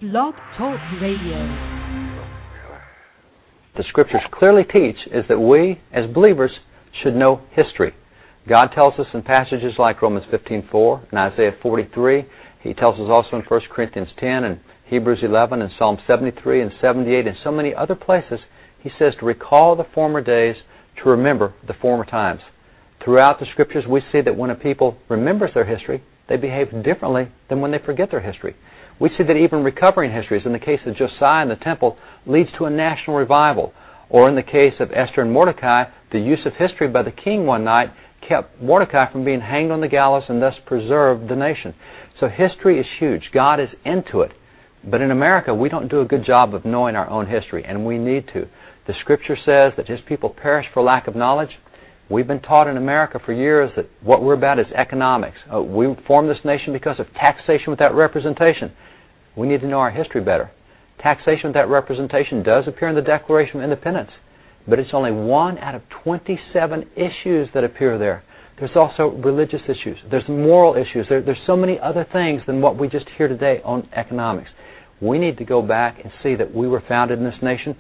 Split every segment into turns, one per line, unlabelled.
Blog Talk Radio.
The Scriptures clearly teach is that we, as believers, should know history. God tells us in passages like Romans 15:4 and Isaiah 43. He tells us also in 1 Corinthians 10 and Hebrews 11 and Psalm 73 and 78 and so many other places. He says to recall the former days, to remember the former times. Throughout the Scriptures, we see that when a people remembers their history, they behave differently than when they forget their history. We see that even recovering histories, in the case of Josiah and the temple, leads to a national revival. Or in the case of Esther and Mordecai, the use of history by the king one night kept Mordecai from being hanged on the gallows and thus preserved the nation. So history is huge. God is into it. But in America, we don't do a good job of knowing our own history, and we need to. The Scripture says that His people perish for lack of knowledge. We've been taught in America for years that what we're about is economics. We formed this nation because of taxation without representation. We need to know our history better. Taxation without representation does appear in the Declaration of Independence, but it's only one out of 27 issues that appear there. There's also religious issues. There's moral issues. There's so many other things than what we just hear today on economics. We need to go back and see that we were founded in this nation.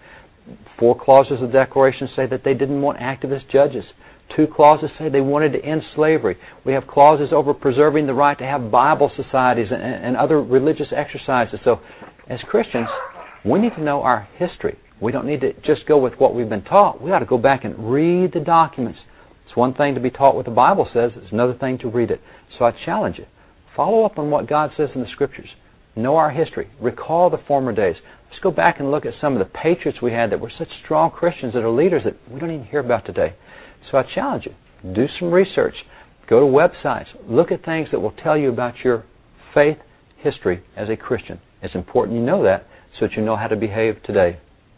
4 clauses of the Declaration say that they didn't want activist judges. 2 clauses say they wanted to end slavery. We have clauses over preserving the right to have Bible societies and other religious exercises. So, as Christians, we need to know our history. We don't need to just go with what we've been taught. We ought to go back and read the documents. It's one thing to be taught what the Bible says. It's another thing to read it. So I challenge you. Follow up on what God says in the Scriptures. Know our history. Recall the former days. Let's go back and look at some of the patriots we had that were such strong Christians that are leaders that we don't even hear about today. So I challenge you. Do some research. Go to websites. Look at things that will tell you about your faith history as a Christian. It's important you know that so that you know how to behave today.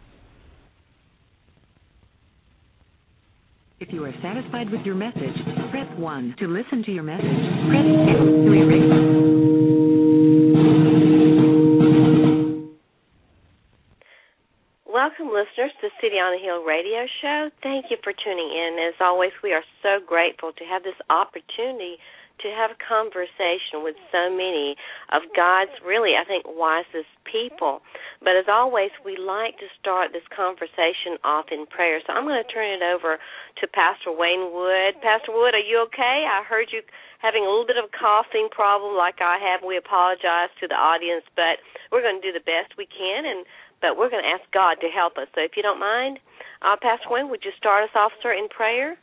If you are satisfied with your message, press 1 to listen to your message. Press 2 to erase it.
Welcome, listeners, to City on the Hill radio show. Thank you for tuning in. As always, we are so grateful to have this opportunity to have a conversation with so many of God's, really, I think, wisest people. But as always, we like to start this conversation off in prayer. So I'm going to turn it over to Pastor Wayne Wood. Pastor Wood, are you okay? I heard you having a little bit of a coughing problem like I have. We apologize to the audience, but we're going to do the best we can, but we're going to ask God to help us. So if you don't mind, Pastor Wayne, would you start us off, sir, in prayer?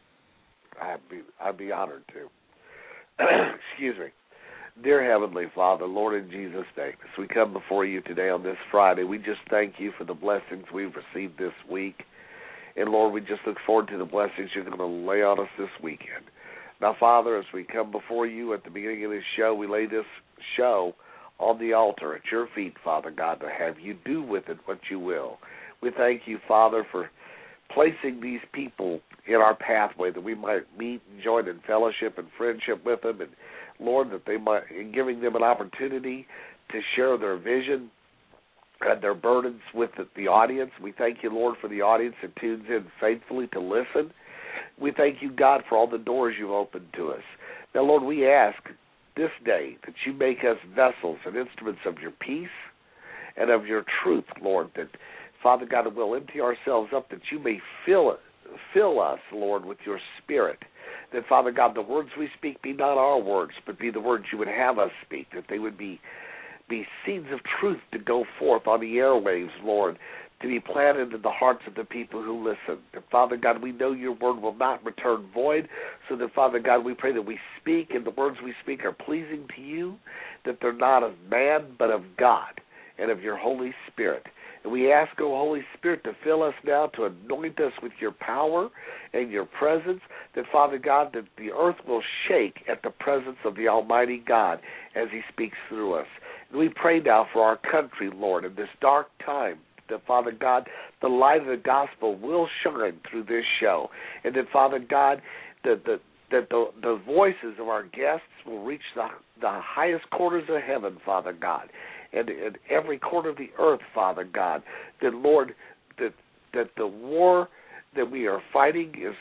I'd be honored to. Excuse me. Dear Heavenly Father, Lord, in Jesus' name, as we come before you today on this Friday, we just thank you for the blessings we've received this week. And, Lord, we just look forward to the blessings you're going to lay on us this weekend. Now, Father, as we come before you at the beginning of this show, we lay this show on the altar at your feet, Father God, to have you do with it what you will. We thank you, Father, for placing these people in our pathway that we might meet and join in fellowship and friendship with them, and Lord, that they might, in giving them an opportunity to share their vision and their burdens with the audience. We thank you, Lord, for the audience that tunes in faithfully to listen. We thank you, God, for all the doors you've opened to us. Now, Lord, we ask this day that you make us vessels and instruments of your peace and of your truth, Lord, that, Father God, we'll empty ourselves up that you may fill us, Lord, with your Spirit. That, Father God, the words we speak be not our words, but be the words you would have us speak, that they would be seeds of truth to go forth on the airwaves, Lord, to be planted in the hearts of the people who listen. That, Father God, we know your word will not return void, so that, Father God, we pray that we speak and the words we speak are pleasing to you, that they're not of man but of God and of your Holy Spirit. And we ask, O Holy Spirit, to fill us now, to anoint us with your power and your presence, that, Father God, that the earth will shake at the presence of the Almighty God as he speaks through us. And we pray now for our country, Lord, in this dark time, that, Father God, the light of the gospel will shine through this show, and that, Father God, that the voices of our guests will reach the highest corners of heaven, Father God, and in every corner of the earth, Father God, that, Lord, that the war that we are fighting is,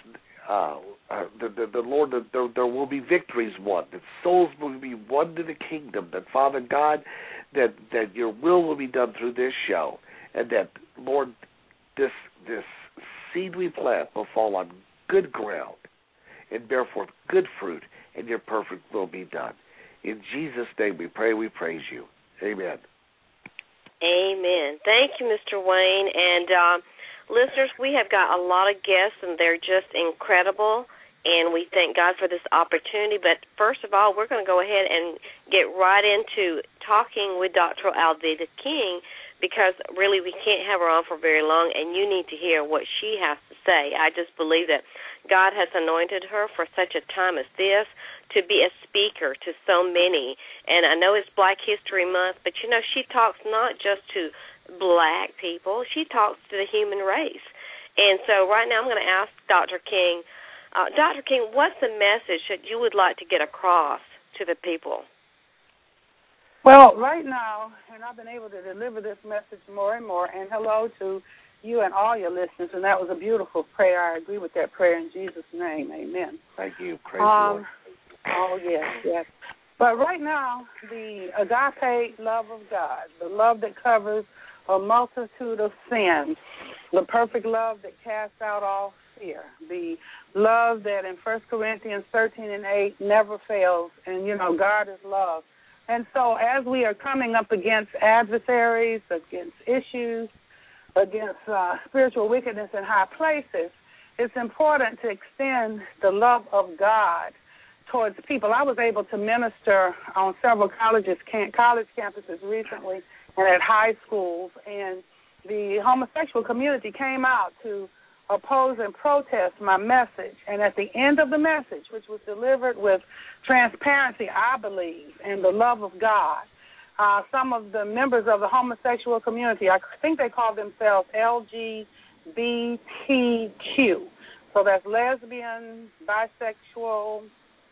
the Lord, that there will be victories won, that souls will be won to the kingdom, that, Father God, that your will be done through this show, and that, Lord, this seed we plant will fall on good ground and bear forth good fruit, and your perfect will be done. In Jesus' name we pray, we praise you. Amen.
Amen. Thank you, Mr. Wayne. And listeners, we have got a lot of guests, and they're just incredible, and we thank God for this opportunity. But first of all, we're going to go ahead and get right into talking with Dr. Alveda King, because really we can't have her on for very long, and you need to hear what she has to say. I just believe that God has anointed her for such a time as this to be a speaker to so many. And I know it's Black History Month, but, you know, she talks not just to black people. She talks to the human race. And so right now I'm going to ask Dr. King, what's the message that you would like to get across to the people?
Well, right now, and I've been able to deliver this message more and more, and hello to you and all your listeners, and that was a beautiful prayer. I agree with that prayer in Jesus' name. Amen.
Thank you. Praise the Lord.
Oh, yes. But right now, the agape love of God, the love that covers a multitude of sins, the perfect love that casts out all fear, the love that in 1 Corinthians 13:8 never fails, and, you know, God is love. And so as we are coming up against adversaries, against issues, against spiritual wickedness in high places, it's important to extend the love of God towards people. I was able to minister on several college campuses recently and at high schools, and the homosexual community came out to oppose and protest my message. And at the end of the message, which was delivered with transparency, I believe, and the love of God, some of the members of the homosexual community, I think they call themselves LGBTQ. So that's lesbian, bisexual,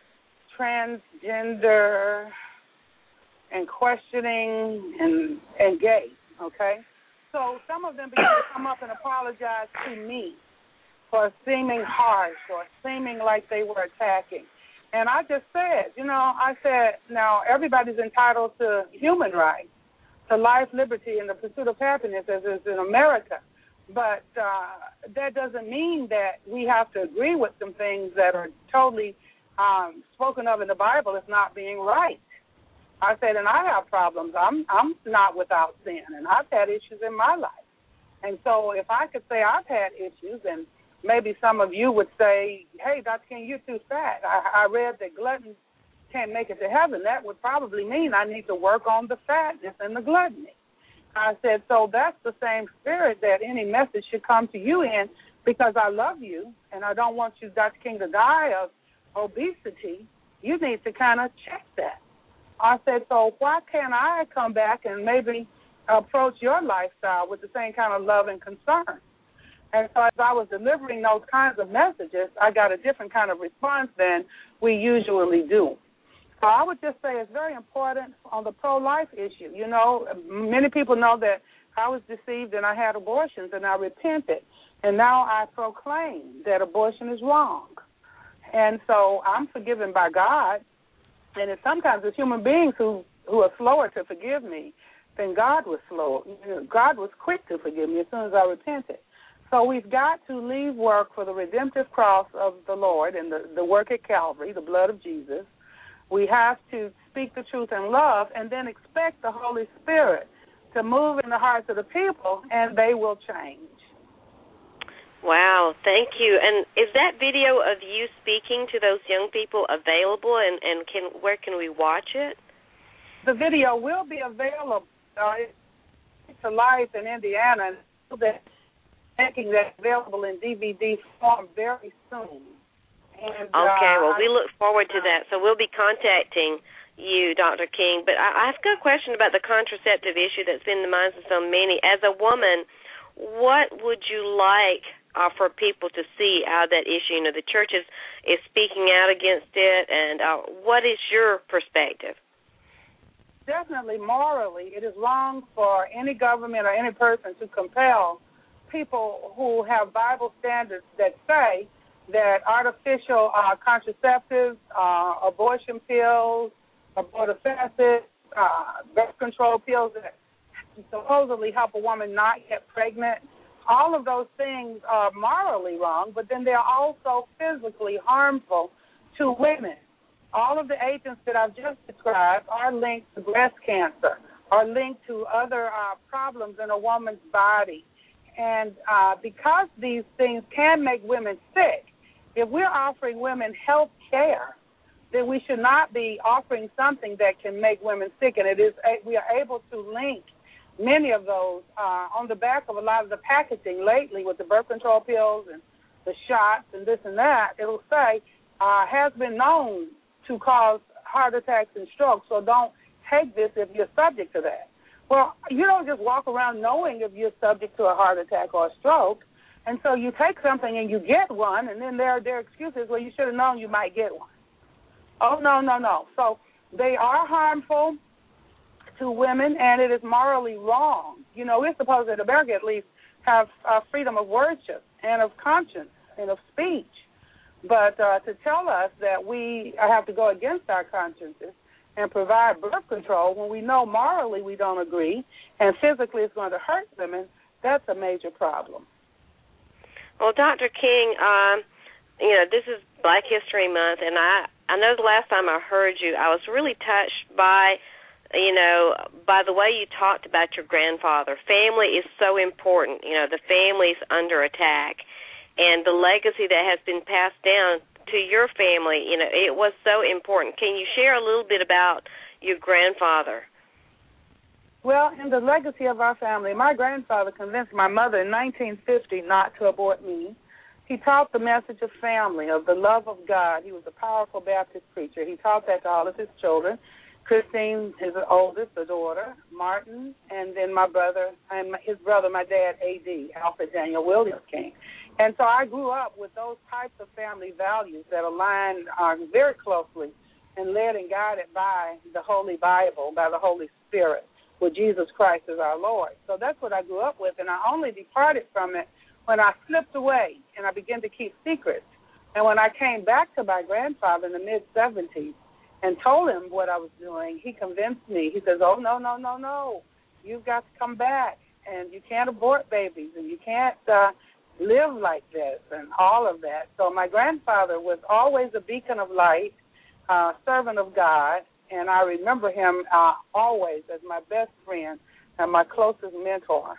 transgender, and questioning, and gay, okay? So some of them began to come up and apologize to me for seeming harsh or seeming like they were attacking. And I just said, now everybody's entitled to human rights, to life, liberty, and the pursuit of happiness as is in America. But that doesn't mean that we have to agree with some things that are totally spoken of in the Bible as not being right. I said, and I have problems. I'm not without sin, and I've had issues in my life. And so if I could say I've had issues, and maybe some of you would say, hey, Dr. King, you're too fat. I read that gluttons can't make it to heaven. That would probably mean I need to work on the fatness and the gluttony. I said, so that's the same spirit that any message should come to you in, because I love you, and I don't want you, Dr. King, to die of obesity. You need to kind of check that. I said, so why can't I come back and maybe approach your lifestyle with the same kind of love and concern? And so as I was delivering those kinds of messages, I got a different kind of response than we usually do. So I would just say it's very important on the pro-life issue. You know, many people know that I was deceived and I had abortions, and I repented. And now I proclaim that abortion is wrong. And so I'm forgiven by God. And sometimes it's human beings who are slower to forgive me than God was slow. God was quick to forgive me as soon as I repented. So we've got to leave work for the redemptive cross of the Lord and the work at Calvary, the blood of Jesus. We have to speak the truth in love, and then expect the Holy Spirit to move in the hearts of the people, and they will change.
Wow, thank you. And is that video of you speaking to those young people available, and where can we watch it?
The video will be available to Life in Indiana, and making that available in DVD form very soon. And,
okay, well, we look forward to that. So we'll be contacting you, Dr. King. But I've got a question about the contraceptive issue that's been in the minds of so many. As a woman, what would you like for people to see out of that issue? You know, the church is speaking out against it, and what is your perspective?
Definitely, morally, it is wrong for any government or any person to compel people who have Bible standards that say that artificial contraceptives, abortion pills, abortifacients, birth control pills that supposedly help a woman not get pregnant. All of those things are morally wrong, but then they're also physically harmful to women. All of the agents that I've just described are linked to breast cancer, are linked to other problems in a woman's body. And because these things can make women sick, if we're offering women health care, then we should not be offering something that can make women sick. And we are able to link many of those on the back of a lot of the packaging lately with the birth control pills and the shots and this and that. It will say has been known to cause heart attacks and strokes, so don't take this if you're subject to that. Well, you don't just walk around knowing if you're subject to a heart attack or a stroke, and so you take something and you get one, and then there are excuses, well, you should have known you might get one. Oh, no. So they are harmful to women, and it is morally wrong. You know, we're supposed to, in America at least, have freedom of worship and of conscience and of speech. But to tell us that we have to go against our consciences and provide birth control when we know morally we don't agree and physically it's going to hurt women, that's a major problem.
Well, Dr. King, this is Black History Month, and I know the last time I heard you, I was really touched by the way you talked about your grandfather. Family is so important. The family's under attack. And the legacy that has been passed down to your family, it was so important. Can you share a little bit about your grandfather?
Well, in the legacy of our family, my grandfather convinced my mother in 1950 not to abort me. He taught the message of family, of the love of God. He was a powerful Baptist preacher. He taught that to all of his children. Christine, his oldest, the daughter, Martin, and then my brother, and his brother, my dad, A.D., Alfred Daniel Williams King. And so I grew up with those types of family values that align very closely and led and guided by the Holy Bible, by the Holy Spirit, with Jesus Christ as our Lord. So that's what I grew up with, and I only departed from it when I slipped away and I began to keep secrets. And when I came back to my grandfather in the mid-'70s and told him what I was doing, he convinced me. He says, oh, no. You've got to come back, and you can't abort babies, and you can't live like this and all of that. So my grandfather was always a beacon of light, servant of God, and I remember him always as my best friend and my closest mentor.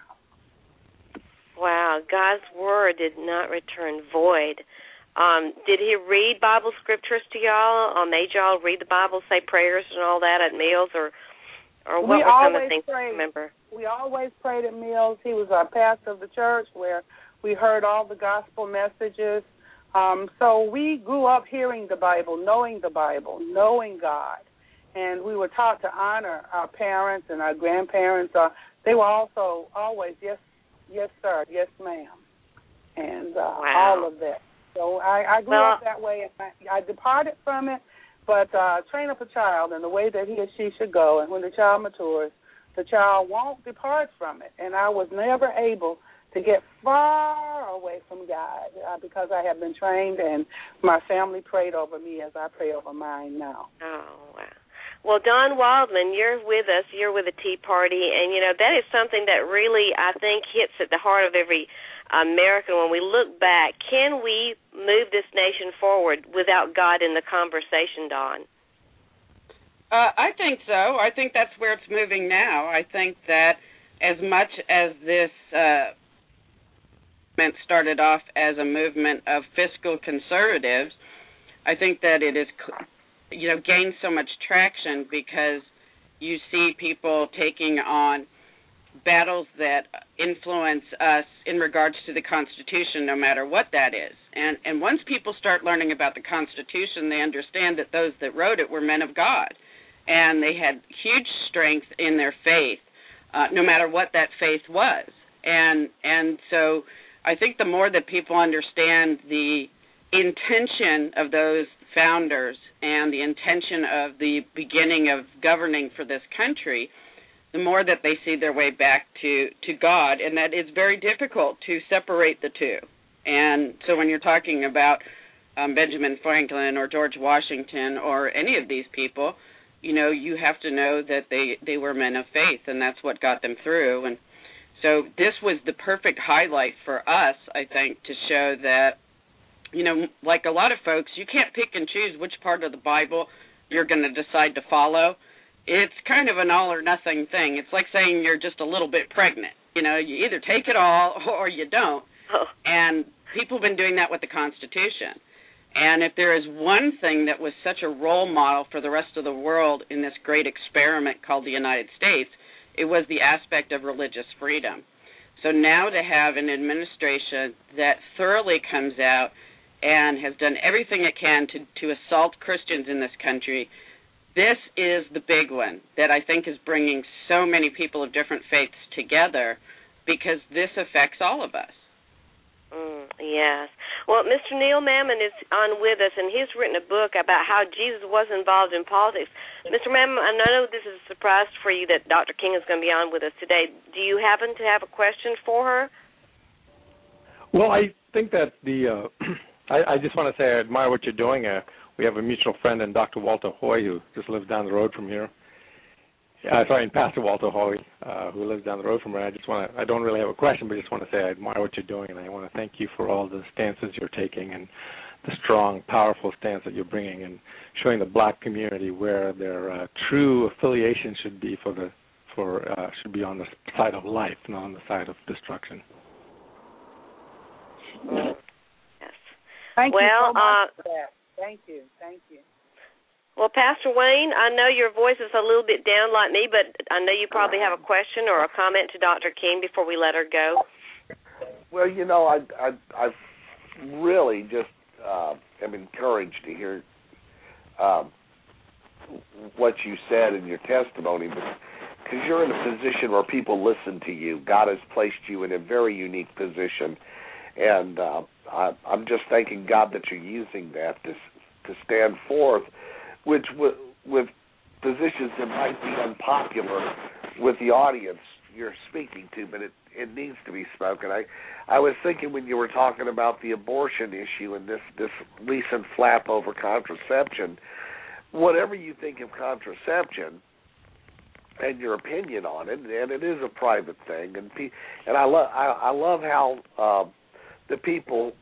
Wow, God's word did not return void. Did he read Bible scriptures to y'all? Made y'all read the Bible, say prayers and all that at meals, or what were some of the things you remember?
We always prayed at meals. He was our pastor of the church where we heard all the gospel messages. So we grew up hearing the Bible, knowing God. And we were taught to honor our parents and our grandparents. They were also always, yes, sir, yes, ma'am, and all of that. So I grew up that way, and I departed from it, but train up a child in the way that he or she should go, and when the child matures, the child won't depart from it. And I was never able to get far away from God because I have been trained, and my family prayed over me as I pray over mine now.
Oh, wow. Well, Don Waldman, you're with us. You're with the Tea Party, and, that is something that really, I think, hits at the heart of every American. When we look back, can we move this nation forward without God in the conversation, Don?
I think so. I think that's where it's moving now. I think that as much as this movement started off as a movement of fiscal conservatives, I think that it is gained so much traction because you see people taking on battles that influence us in regards to the Constitution, no matter what that is. And once people start learning about the Constitution, they understand that those that wrote it were men of God, and they had huge strength in their faith, no matter what that faith was. And so I think the more that people understand the intention of those founders and the intention of the beginning of governing for this country, the more that they see their way back to God, and that it's very difficult to separate the two. And so when you're talking about Benjamin Franklin or George Washington or any of these people, you have to know that they were men of faith, and that's what got them through. And so this was the perfect highlight for us, I think, to show that, like a lot of folks, you can't pick and choose which part of the Bible you're going to decide to follow. It's kind of an all or nothing thing. It's like saying you're just a little bit pregnant. You either take it all or you don't.
Oh.
And people have been doing that with the Constitution. And if there is one thing that was such a role model for the rest of the world in this great experiment called the United States, it was the aspect of religious freedom. So now to have an administration that thoroughly comes out and has done everything it can to assault Christians in this country, this is the big one that I think is bringing so many people of different faiths together, because this affects all of us.
Yes. Well, Mr. Neil Mammon is on with us, and he's written a book about how Jesus was involved in politics. Mr. Mammon, I know this is a surprise for you that Dr. King is going to be on with us today. Do you happen to have a question for her?
Well, I think that I just want to say I admire what you're doing. We have a mutual friend in Dr. Walter Hoy, who just lives down the road from here. Pastor Walter Hoy, who lives down the road from here. I don't really have a question, but I just want to say I admire what you're doing, and I want to thank you for all the stances you're taking and the strong, powerful stance that you're bringing and showing the black community where their true affiliation should be should be on the side of life, not on the side of destruction.
Yes.
Thank you so much for that. Thank you.
Well, Pastor Wayne, I know your voice is a little bit down like me, but I know you probably have a question or a comment to Dr. King before we let her go.
Well, I really just am encouraged to hear what you said in your testimony, because you're in a position where people listen to you. God has placed you in a very unique position, and I'm just thanking God that you're using that to stand forth, which with positions that might be unpopular with the audience you're speaking to, but it needs to be spoken. I was thinking when you were talking about the abortion issue and this recent flap over contraception, whatever you think of contraception and your opinion on it, and it is a private thing, and I love how the people,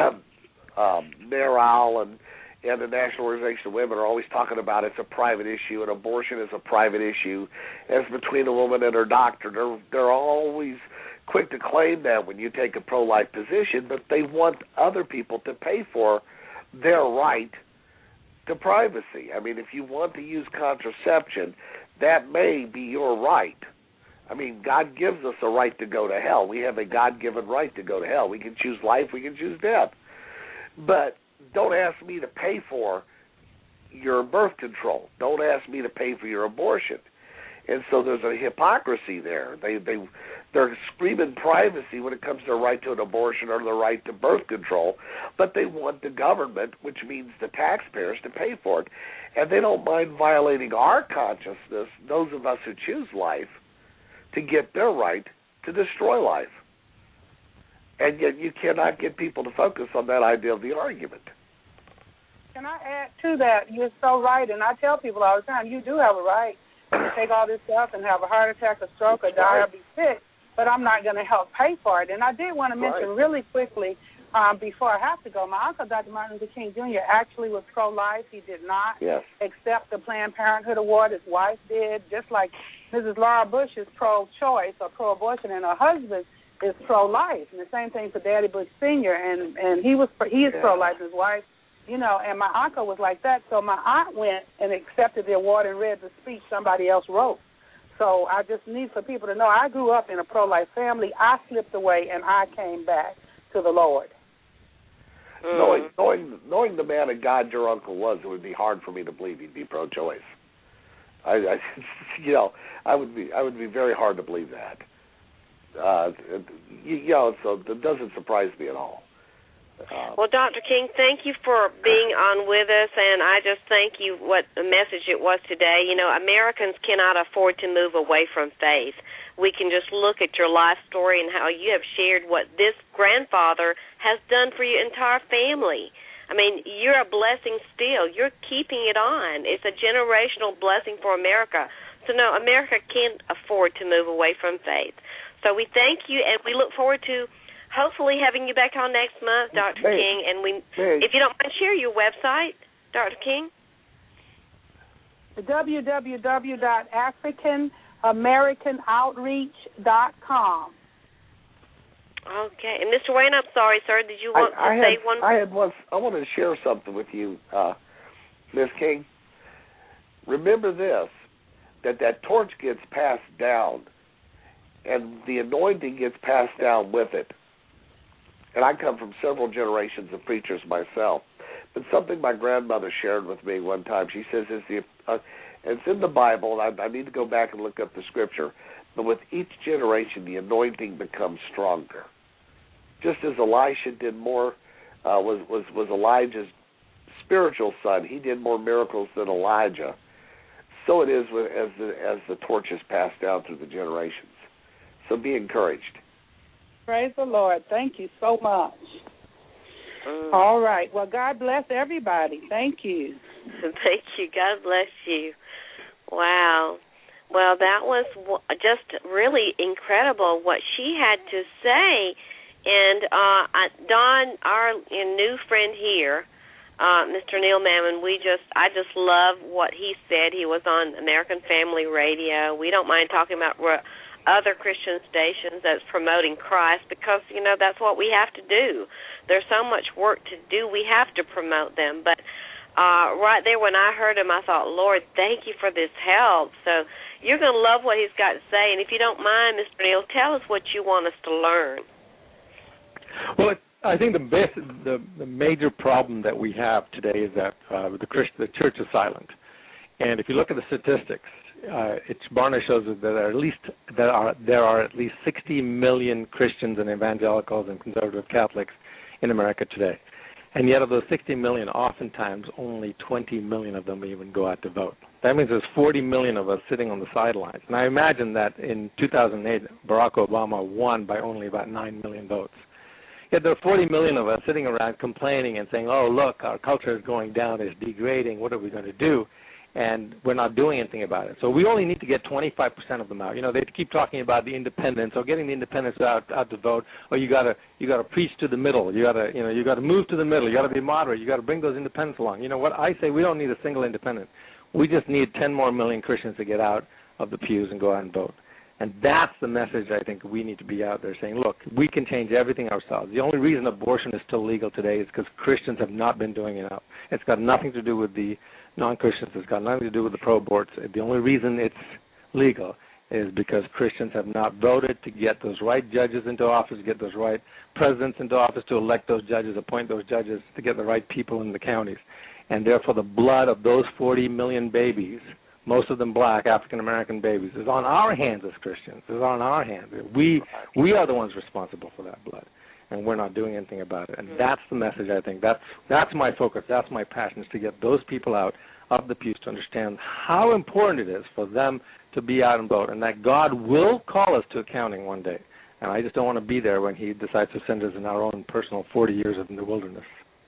NARAL and the National Organization of Women are always talking about it's a private issue, and abortion is a private issue. It's between a woman and her doctor. They're always quick to claim that when you take a pro-life position, but they want other people to pay for their right to privacy. I mean, if you want to use contraception, that may be your right. I mean, God gives us a right to go to hell. We have a God-given right to go to hell. We can choose life. We can choose death. But don't ask me to pay for your birth control. Don't ask me to pay for your abortion. And so there's a hypocrisy there. They're screaming privacy when it comes to the right to an abortion or the right to birth control, but they want the government, which means the taxpayers, to pay for it. And they don't mind violating our consciousness, those of us who choose life, to get their right to destroy life. And yet you cannot get people to focus on that idea of the argument.
Can I add to that? You're so right, and I tell people all the time, you do have a right to take all this stuff and have a heart attack, a stroke, or die or be sick, but I'm not going to help pay for it. And I did want to mention really quickly, before I have to go, my uncle, Dr. Martin Luther King Jr., actually was pro-life. He did not accept the Planned Parenthood Award. His wife did, just like Mrs. Laura Bush is pro-choice or pro-abortion, and her husband is pro-life. And the same thing for Daddy Bush Sr., and he is pro-life, his wife, and my uncle was like that. So my aunt went and accepted the award and read the speech somebody else wrote. So I just need for people to know I grew up in a pro-life family. I slipped away, and I came back to the Lord.
Knowing the man of God your uncle was, it would be hard for me to believe he'd be pro-choice. I would be very hard to believe that. So it doesn't surprise me at all.
Well, Dr. King, thank you for being on with us, and I just thank you what the message it was today. Americans cannot afford to move away from faith. We can just look at your life story and how you have shared what this grandfather has done for your entire family. I mean, you're a blessing still. You're keeping it on. It's a generational blessing for America. So, no, America can't afford to move away from faith. So we thank you, and we look forward to hopefully having you back on next month, Dr. King. And if you don't mind, share your website, Dr. King.
www.africanamericanoutreach.com.
Okay. And Mr. Wayne, I'm sorry, sir. Did you want to say one?
I wanted to share something with you, Ms. King. Remember this, that torch gets passed down, and the anointing gets passed down with it. And I come from several generations of preachers myself. But something my grandmother shared with me one time, she says, it's in the Bible, and I need to go back and look up the scripture, but with each generation, the anointing becomes stronger. Just as Elisha did more, was Elijah's spiritual son. He did more miracles than Elijah. So it is as the torch is passed down through the generations. So be encouraged.
Praise the Lord. Thank you so much. All right. Well, God bless everybody. Thank you.
Thank you. God bless you. Wow. Well, that was just really incredible what she had to say. And Don, our new friend here, Mr. Neil Mammon, I just love what he said. He was on American Family Radio. We don't mind talking about other Christian stations that's promoting Christ because, that's what we have to do. There's so much work to do. We have to promote them. But right there when I heard him, I thought, Lord, thank you for this help. So you're going to love what he's got to say. And if you don't mind, Mr. Neil, tell us what you want us to learn.
Well, I think the major problem that we have today is that the church is silent. And if you look at the statistics, Barna shows that there are at least 60 million Christians and evangelicals and conservative Catholics in America today. And yet of those 60 million, oftentimes only 20 million of them even go out to vote. That means there's 40 million of us sitting on the sidelines. And I imagine that in 2008, Barack Obama won by only about 9 million votes. Yet there are 40 million of us sitting around complaining and saying, oh, look, our culture is going down, it's degrading, what are we going to do? And we're not doing anything about it. So we only need to get 25% of them out. They keep talking about the independents or getting the independents out to vote. Or you got to preach to the middle. You got to move to the middle. You got to be moderate. You got to bring those independents along. You know what I say? We don't need a single independent. We just need 10 more million Christians to get out of the pews and go out and vote. And that's the message I think we need to be out there saying, look, we can change everything ourselves. The only reason abortion is still legal today is because Christians have not been doing enough. It's got nothing to do with the non-Christians. It's got nothing to do with the pro-aborts. The only reason it's legal is because Christians have not voted to get those right judges into office, to get those right presidents into office, to elect those judges, appoint those judges, to get the right people in the counties. And therefore the blood of those 40 million babies, most of them black, African-American babies, is on our hands as Christians. It's on our hands. We are the ones responsible for that blood, and we're not doing anything about it. And that's the message, I think. That's my focus. That's my passion, is to get those people out of the pews to understand how important it is for them to be out and vote, and that God will call us to accounting one day. And I just don't want to be there when he decides to send us in our own personal 40 years in the wilderness.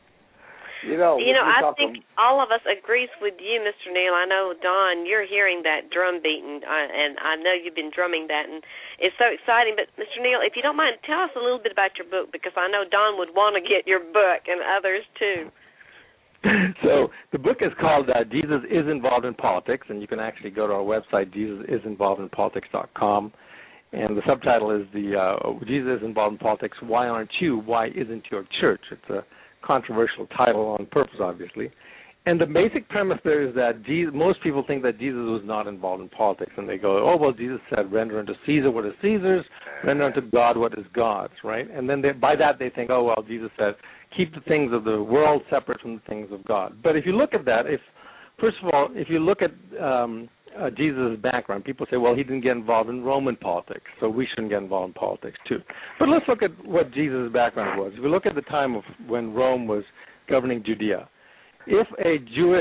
I think all of us agrees with you, Mr. Neil. I know, Don, you're hearing that drum beating, and I know you've been drumming that, and it's so exciting. But, Mr. Neil, if you don't mind, tell us a little bit about your book, because I know Don would want to get your book, and others too.
So the book is called Jesus is Involved in Politics, and you can actually go to our website, JesusIsInvolvedInPolitics.com. And the subtitle is Jesus is Involved in Politics, Why Aren't You? Why Isn't Your Church? It's a controversial title on purpose, obviously. And the basic premise there is that most people think that Jesus was not involved in politics, and they go, oh, well, Jesus said, render unto Caesar what is Caesar's, render unto God what is God's, right? And then by that they think, oh, well, Jesus said, keep the things of the world separate from the things of God. But if you look at that, first of all, if you look at Jesus' background, people say, well, he didn't get involved in Roman politics, so we shouldn't get involved in politics too. But let's look at what Jesus' background was. If you look at the time of when Rome was governing Judea, if a Jew,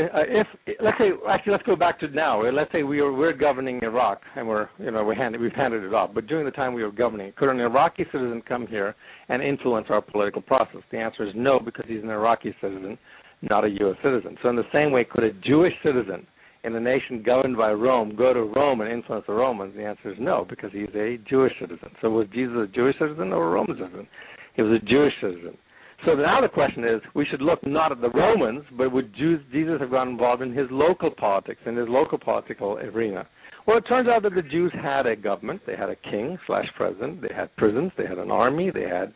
let's go back to now. Let's say we're governing Iraq, and we've handed it off. But during the time we were governing, could an Iraqi citizen come here and influence our political process? The answer is no, because he's an Iraqi citizen, not a U.S. citizen. So in the same way, could a Jewish citizen in a nation governed by Rome go to Rome and influence the Romans? The answer is no, because he's a Jewish citizen. So was Jesus a Jewish citizen or a Roman citizen? He was a Jewish citizen. So now the question is, we should look not at the Romans, but would Jesus have gotten involved in his local politics, in his local political arena? Well, it turns out that the Jews had a government. They had a king/president. They had prisons. They had an army. They had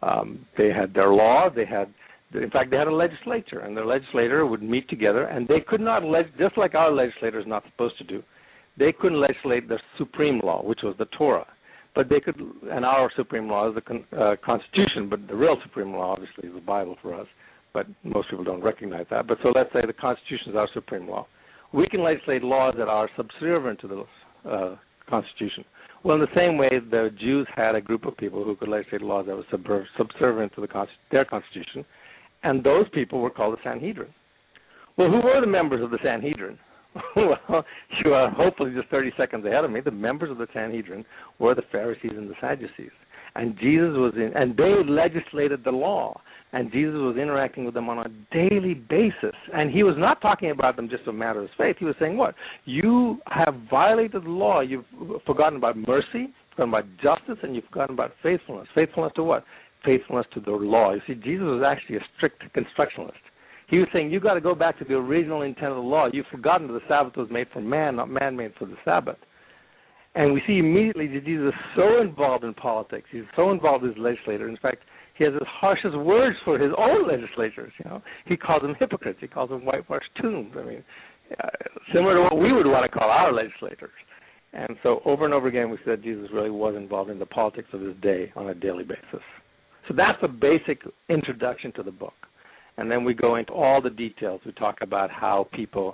their laws. In fact, they had a legislature, and the legislator would meet together, and they could not, just like our legislator is not supposed to do, they couldn't legislate the supreme law, which was the Torah. But they could, and our supreme law is the Constitution, but the real supreme law, obviously, is the Bible for us. But most people don't recognize that. But so let's say the Constitution is our supreme law. We can legislate laws that are subservient to the Constitution. Well, in the same way, the Jews had a group of people who could legislate laws that were subservient to their Constitution, and those people were called the Sanhedrin. Well, who were the members of the Sanhedrin? Well, you are hopefully just 30 seconds ahead of me. The members of the Sanhedrin were the Pharisees and the Sadducees. And Jesus was and they legislated the law. And Jesus was interacting with them on a daily basis. And he was not talking about them just a matter of faith. He was saying, what? You have violated the law. You've forgotten about mercy, you've forgotten about justice, and you've forgotten about faithfulness. Faithfulness to what? Faithfulness to the law. You see, Jesus was actually a strict constructionist. He was saying, you've got to go back to the original intent of the law. You've forgotten that the Sabbath was made for man, not man made for the Sabbath. And we see immediately that Jesus is so involved in politics. He's so involved with his legislators. In fact, he has his harshest words for his own legislators. He calls them hypocrites. He calls them whitewashed tombs. I mean, similar to what we would want to call our legislators. And so over and over again we said Jesus really was involved in the politics of his day on a daily basis. So that's the basic introduction to the book. And then we go into all the details. We talk about how people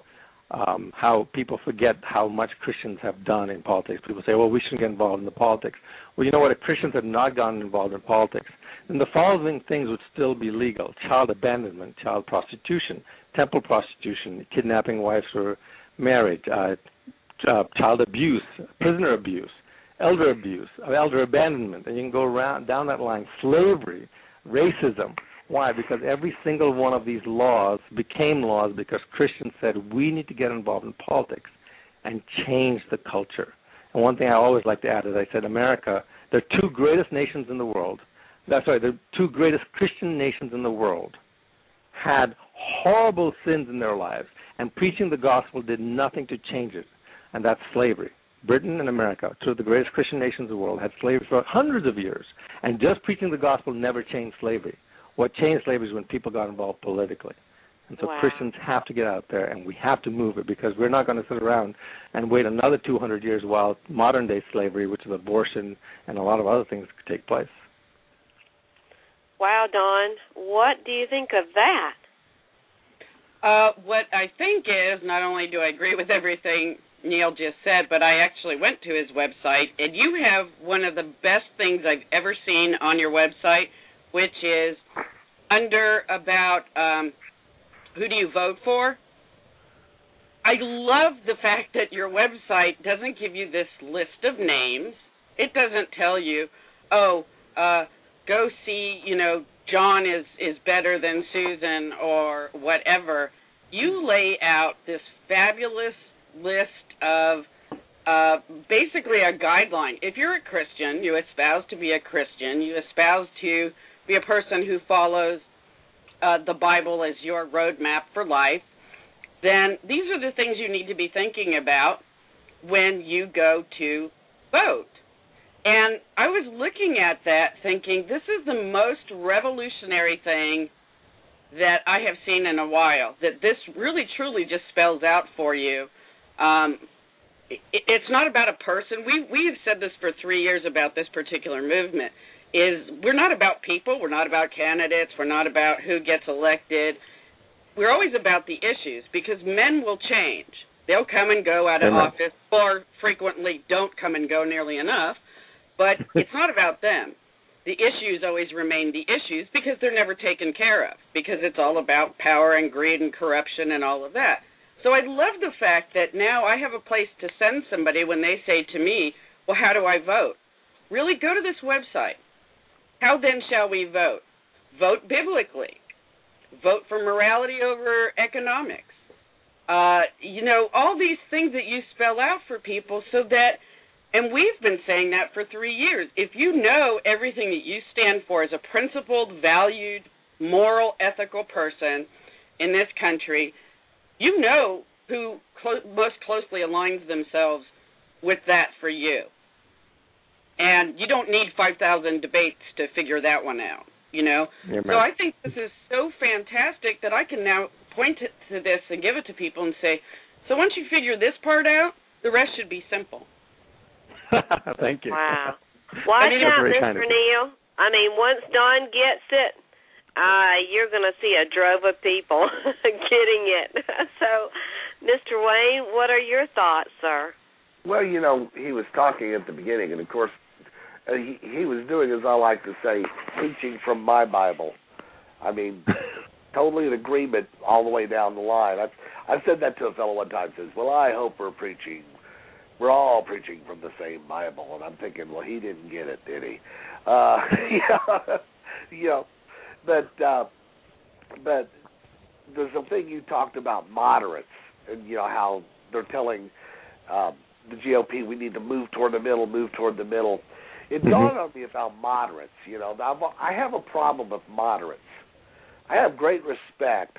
forget how much Christians have done in politics. People say, well, we shouldn't get involved in the politics. Well, you know what? If Christians had not gotten involved in politics, then the following things would still be legal: child abandonment, child prostitution, temple prostitution, kidnapping wives for marriage, child abuse, prisoner abuse, elder abandonment, and you can go down that line, slavery, racism. Why? Because every single one of these laws became laws because Christians said we need to get involved in politics and change the culture. And one thing I always like to add is I said America, the two greatest nations in the world, the two greatest Christian nations in the world had horrible sins in their lives, and preaching the gospel did nothing to change it, and that's slavery. Britain and America, two of the greatest Christian nations in the world, had slavery for hundreds of years, and just preaching the gospel never changed slavery. What changed slavery is when people got involved politically. And so Christians have to get out there, and we have to move it, because we're not going to sit around and wait another 200 years while modern-day slavery, which is abortion and a lot of other things, could take place.
Wow, Don, what do you think of that?
What I think is, not only do I agree with everything Neil just said, but I actually went to his website, and you have one of the best things I've ever seen on your website, which is under about who do you vote for? I love the fact that your website doesn't give you this list of names. It doesn't tell you, go see, John is better than Susan or whatever. You lay out this fabulous list of basically a guideline. If you're a Christian, you espouse to be a Christian, you espouse to be a person who follows the Bible as your roadmap for life, then these are the things you need to be thinking about when you go to vote. And I was looking at that thinking, this is the most revolutionary thing that I have seen in a while, that this really truly just spells out for you. It's not about a person. We have said this for 3 years about this particular movement, is we're not about people, we're not about candidates, we're not about who gets elected. We're always about the issues, because men will change. They'll come and go out of office, or frequently don't come and go nearly enough, but it's not about them. the issues always remain the issues because they're never taken care of, because it's all about power and greed and corruption and all of that. So I love the fact that now I have a place to send somebody when they say to me, well, how do I vote? Really, go to this website. How then shall we vote? Vote biblically. Vote for morality over economics. All these things that you spell out for people so that, and we've been saying that for 3 years, if you know everything that you stand for as a principled, valued, moral, ethical person in this country, you know who most closely aligns themselves with that for you. And you don't need 5,000 debates to figure that one out, Yeah, so I think this is so fantastic that I can now point to this and give it to people and say, so once you figure this part out, the rest should be simple.
Thank you.
Wow. Watch out, Mr. Neil. Once Don gets it, you're going to see a drove of people getting it. So, Mr. Wayne, what are your thoughts, sir?
Well, he was talking at the beginning, and of course, he was doing, as I like to say, preaching from my Bible. Totally in agreement all the way down the line. I said that to a fellow one time. Says, "Well, I hope we're all preaching from the same Bible." And I'm thinking, well, he didn't get it, did he? But there's a thing you talked about, moderates, and how they're telling the GOP we need to move toward the middle. It dawned on me about moderates. I have a problem with moderates. I have great respect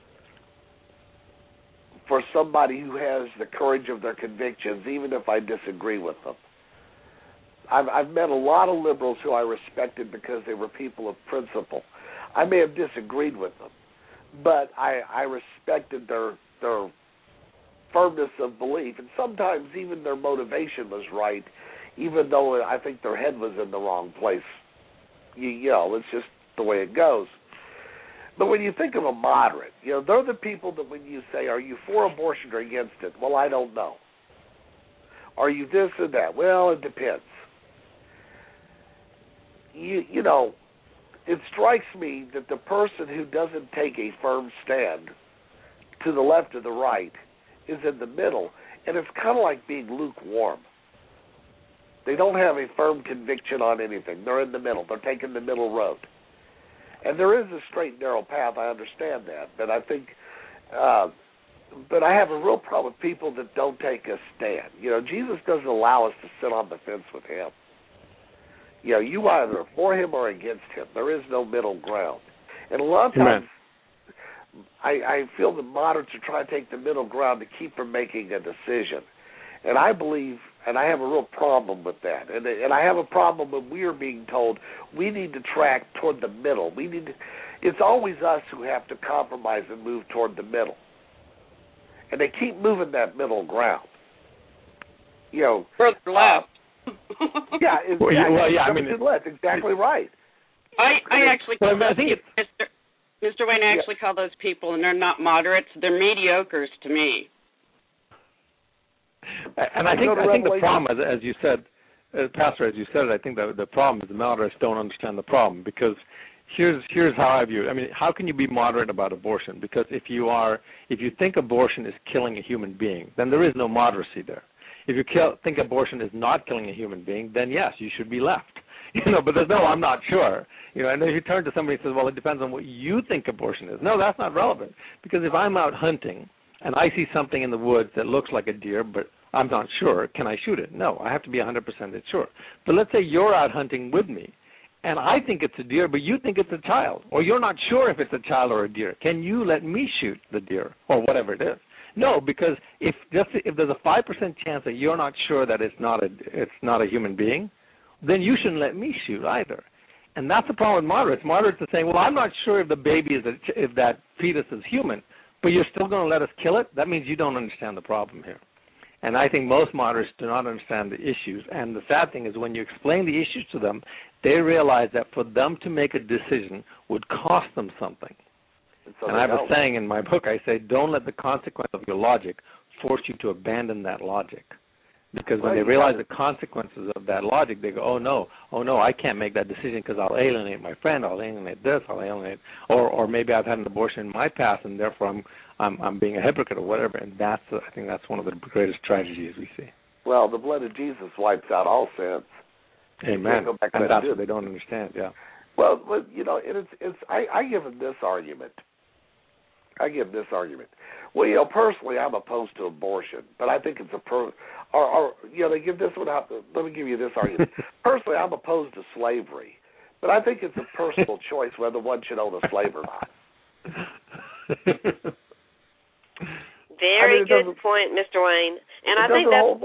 for somebody who has the courage of their convictions, even if I disagree with them. I've met a lot of liberals who I respected because they were people of principle. I may have disagreed with them, but I respected their firmness of belief, and sometimes even their motivation was right, even though I think their head was in the wrong place. It's just the way it goes. But when you think of a moderate, they're the people that when you say, are you for abortion or against it? Well, I don't know. Are you this or that? Well, it depends. It strikes me that the person who doesn't take a firm stand to the left or the right is in the middle, and it's kind of like being lukewarm. They don't have a firm conviction on anything. They're in the middle. They're taking the middle road. And there is a straight and narrow path, I understand that, but I think, but I have a real problem with people that don't take a stand. Jesus doesn't allow us to sit on the fence with him. You either are for him or against him. There is no middle ground. And a lot of times, I feel the moderates are trying to take the middle ground to keep from making a decision. And I believe, and I have a real problem with that. And I have a problem when we are being told we need to track toward the middle. It's always us who have to compromise and move toward the middle. And they keep moving that middle ground.
Further left.
Yeah, exactly. Left. Exactly right.
I actually call Mr. Wayne, I actually call those people, and they're not moderates, they're mediocres to me.
And I think the problem, as you said, Pastor, as you said it, I think the problem is the moderates don't understand the problem, because here's how I view it. How can you be moderate about abortion? Because if you think abortion is killing a human being, then there is no moderacy there. If you think abortion is not killing a human being, then yes, you should be left. But there's no, I'm not sure. And if you turn to somebody and says, well, it depends on what you think abortion is. No, that's not relevant. Because if I'm out hunting and I see something in the woods that looks like a deer, but I'm not sure, can I shoot it? No, I have to be 100% sure. But let's say you're out hunting with me, and I think it's a deer, but you think it's a child, or you're not sure if it's a child or a deer. Can you let me shoot the deer, or whatever it is? No, because if there's a 5% chance that you're not sure that it's not a human being, then you shouldn't let me shoot either. And that's the problem with moderates. Moderates are saying, well, I'm not sure if the baby if that fetus is human, but you're still going to let us kill it? That means you don't understand the problem here. And I think most moderates do not understand the issues. And the sad thing is when you explain the issues to them, they realize that for them to make a decision would cost them something. And I have a saying in my book, I say, don't let the consequence of your logic force you to abandon that logic. Because when they realize the consequences of that logic, they go, oh no, I can't make that decision because I'll alienate my friend, I'll alienate this, or maybe I've had an abortion in my past and therefore I'm being a hypocrite or whatever. And I think that's one of the greatest tragedies we see.
Well, the blood of Jesus wipes out all sins.
Amen. And that's what they don't understand. Yeah.
Well, I give them this argument. Well, personally, I'm opposed to abortion, but I think it's they give this one out. Let me give you this argument. Personally, I'm opposed to slavery, but I think it's a personal choice whether one should own a slave or not.
Very good point, Mr. Wayne. And I think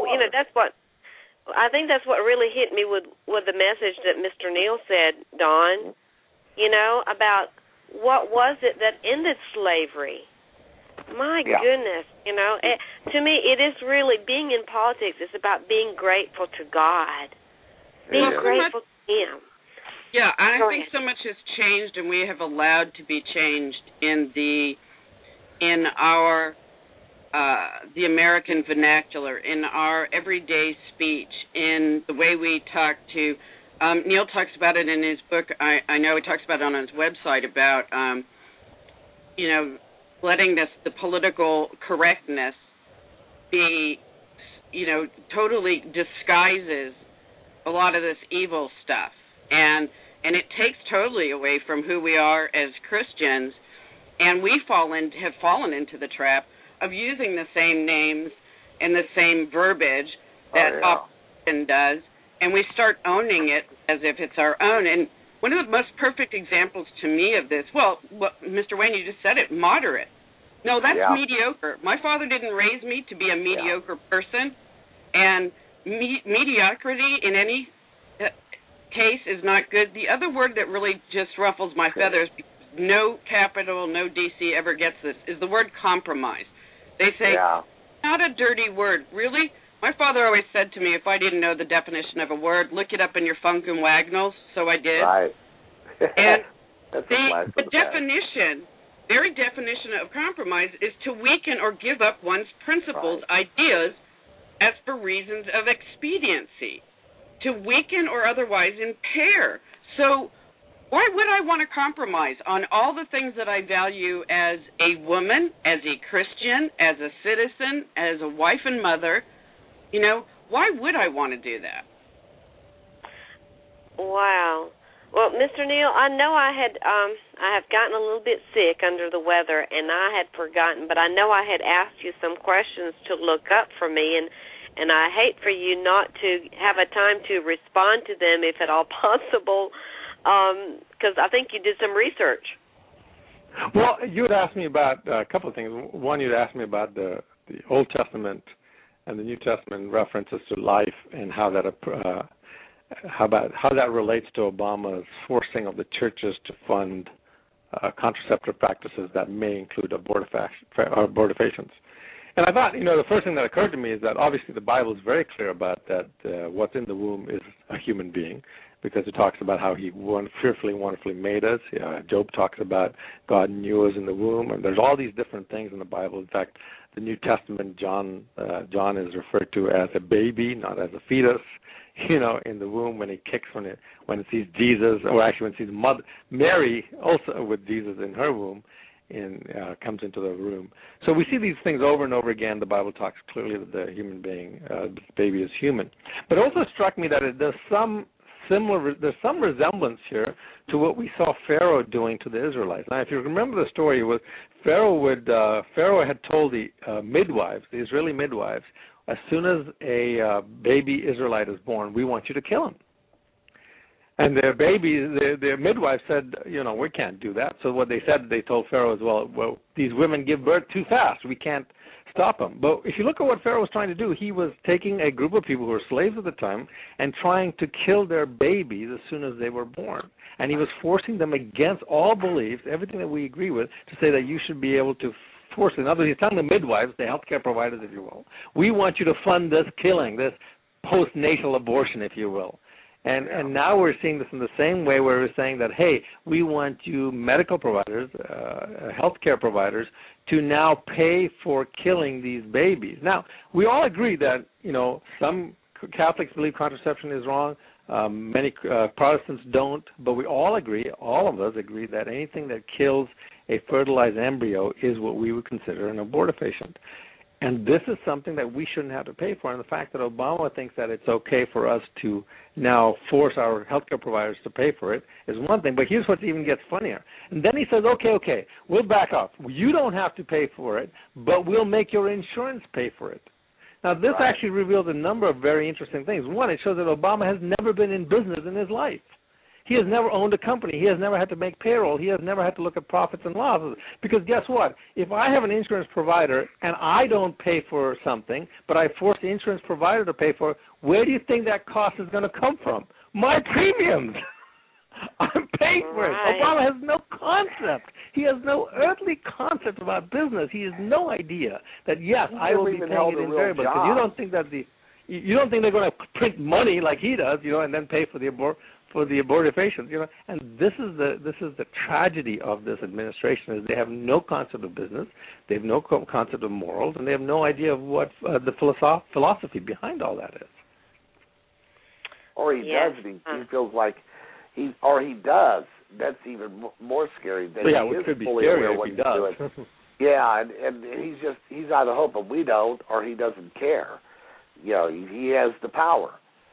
that's what really hit me with the message that Mr. Neal said, Don. About what was it that ended slavery? My goodness, to me, it is really, being in politics is about being grateful to God, being grateful to Him.
Yeah, I think so much has changed, and we have allowed to be changed in our the American vernacular, in our everyday speech, in the way we talk to. Neal talks about it in his book. I know he talks about it on his website about, letting the political correctness be, totally disguises a lot of this evil stuff. And it takes totally away from who we are as Christians. And we have fallen into the trap of using the same names and the same verbiage that opposition does. And we start owning it as if it's our own. And one of the most perfect examples to me of this, Mr. Wayne, you just said it, moderate. No, that's mediocre. My father didn't raise me to be a mediocre person, and mediocrity in any case is not good. The other word that really just ruffles my feathers, no capital, no DC ever gets this, is the word compromise. They say, not a dirty word. Really? My father always said to me, if I didn't know the definition of a word, look it up in your Funk and Wagnalls, so I did.
Right.
And the definition, very definition of compromise is to weaken or give up one's principles, ideas, as for reasons of expediency, to weaken or otherwise impair. So why would I want to compromise on all the things that I value as a woman, as a Christian, as a citizen, as a wife and mother? Why would I want to do that?
Wow. Well, Mr. Neal, I know I have gotten a little bit sick under the weather, and I had forgotten, but I know I had asked you some questions to look up for me, and I hate for you not to have a time to respond to them if at all possible, because I think you did some research.
Well, you had asked me about a couple of things. One, you'd asked me about the Old Testament and the New Testament references to life and how that relates to Obama's forcing of the churches to fund contraceptive practices that may include abortifacients. And I thought, the first thing that occurred to me is that obviously the Bible is very clear about that what's in the womb is a human being, because it talks about how He fearfully and wonderfully made us. Job talks about God knew us in the womb, and there's all these different things in the Bible. In fact, the New Testament, John is referred to as a baby, not as a fetus. In the womb when he kicks when it sees Jesus, or actually when it sees Mary also with Jesus in her womb, comes into the room. So we see these things over and over again. The Bible talks clearly that the human being, the baby, is human. But it also struck me that there's some resemblance here to what we saw Pharaoh doing to the Israelites. Now, if you remember the story, Pharaoh had told the midwives, the Israeli midwives, as soon as a baby Israelite is born, we want you to kill him. And their midwife said, we can't do that. So what they said, they told Pharaoh as well, these women give birth too fast. We can't stop them. But if you look at what Pharaoh was trying to do, he was taking a group of people who were slaves at the time and trying to kill their babies as soon as they were born. And he was forcing them against all beliefs, everything that we agree with, to say that you should be able to force it. In other words, he's telling the midwives, the healthcare providers, if you will, we want you to fund this killing, this postnatal abortion, if you will. And now we're seeing this in the same way where we're saying that, hey, we want you medical providers, healthcare providers, to now pay for killing these babies. Now, we all agree that, some Catholics believe contraception is wrong. Many Protestants don't, but we all agree, all of us agree, that anything that kills a fertilized embryo is what we would consider an abortifacient. And this is something that we shouldn't have to pay for. And the fact that Obama thinks that it's okay for us to now force our healthcare providers to pay for it is one thing. But here's what even gets funnier. And then he says, okay, we'll back off. You don't have to pay for it, but we'll make your insurance pay for it. Now, this actually reveals a number of very interesting things. One, it shows that Obama has never been in business in his life. He has never owned a company. He has never had to make payroll. He has never had to look at profits and losses. Because guess what? If I have an insurance provider and I don't pay for something, but I force the insurance provider to pay for it, where do you think that cost is going to come from? My premiums. I'm paying for it. Obama has no concept. He has no earthly concept about business. He has no idea that, yes, I will be paying it in variables. Because you don't think that you don't think they're going to print money like he does, and then pay for the abortifacients, And this is the tragedy of this administration, is they have no concept of business, they have no concept of morals, and they have no idea of what the philosophy behind all that is.
Or he does, and he feels like he does. That's even more scary. That
it could be scary if he does.
Yeah, and he's either hoping we don't, or he doesn't care. He has the power.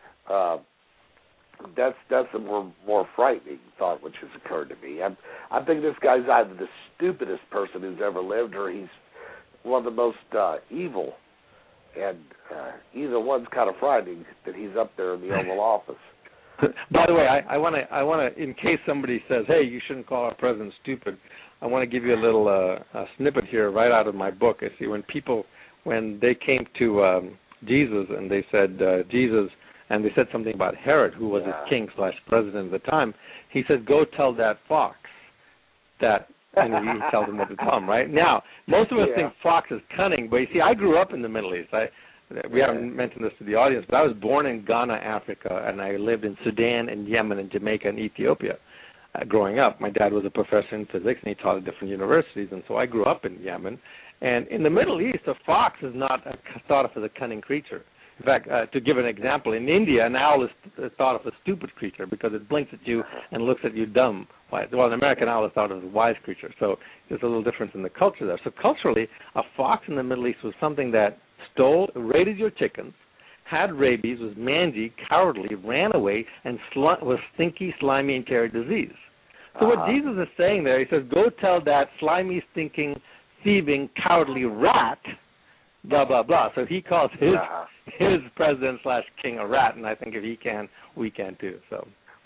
That's a more frightening thought which has occurred to me. I think this guy's either the stupidest person who's ever lived, or he's one of the most evil. And either one's kind of frightening that he's up there in the Oval Office.
By the way, I want to, in case somebody says, "Hey, you shouldn't call our president stupid," I want to give you a little a snippet here right out of my book. I see when they came to Jesus and they said Jesus. And they said something about Herod, who was his king/president at the time. He said, "Go tell that fox that," and he tells him what to tell him, right? Now, most of us think fox is cunning, but you see, I grew up in the Middle East. We haven't mentioned this to the audience, but I was born in Ghana, Africa, and I lived in Sudan and Yemen and Jamaica and Ethiopia. Growing up, my dad was a professor in physics, and he taught at different universities, and so I grew up in Yemen. And in the Middle East, a fox is not thought of as a cunning creature. In fact, to give an example, in India, an owl is thought of as a stupid creature because it blinks at you and looks at you dumb. Well, an American owl is thought of as a wise creature. So there's a little difference in the culture there. So culturally, a fox in the Middle East was something that raided your chickens, had rabies, was mangy, cowardly, ran away, and was stinky, slimy, and carried disease. So what Jesus is saying there, he says, go tell that slimy, stinking, thieving, cowardly rat, blah, blah, blah. So he calls his president/king a rat, and I think if he can, we can too. So,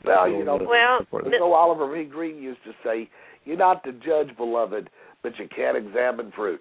Oliver V. Green used to say, "You're not to judge, beloved, but you can't examine fruit."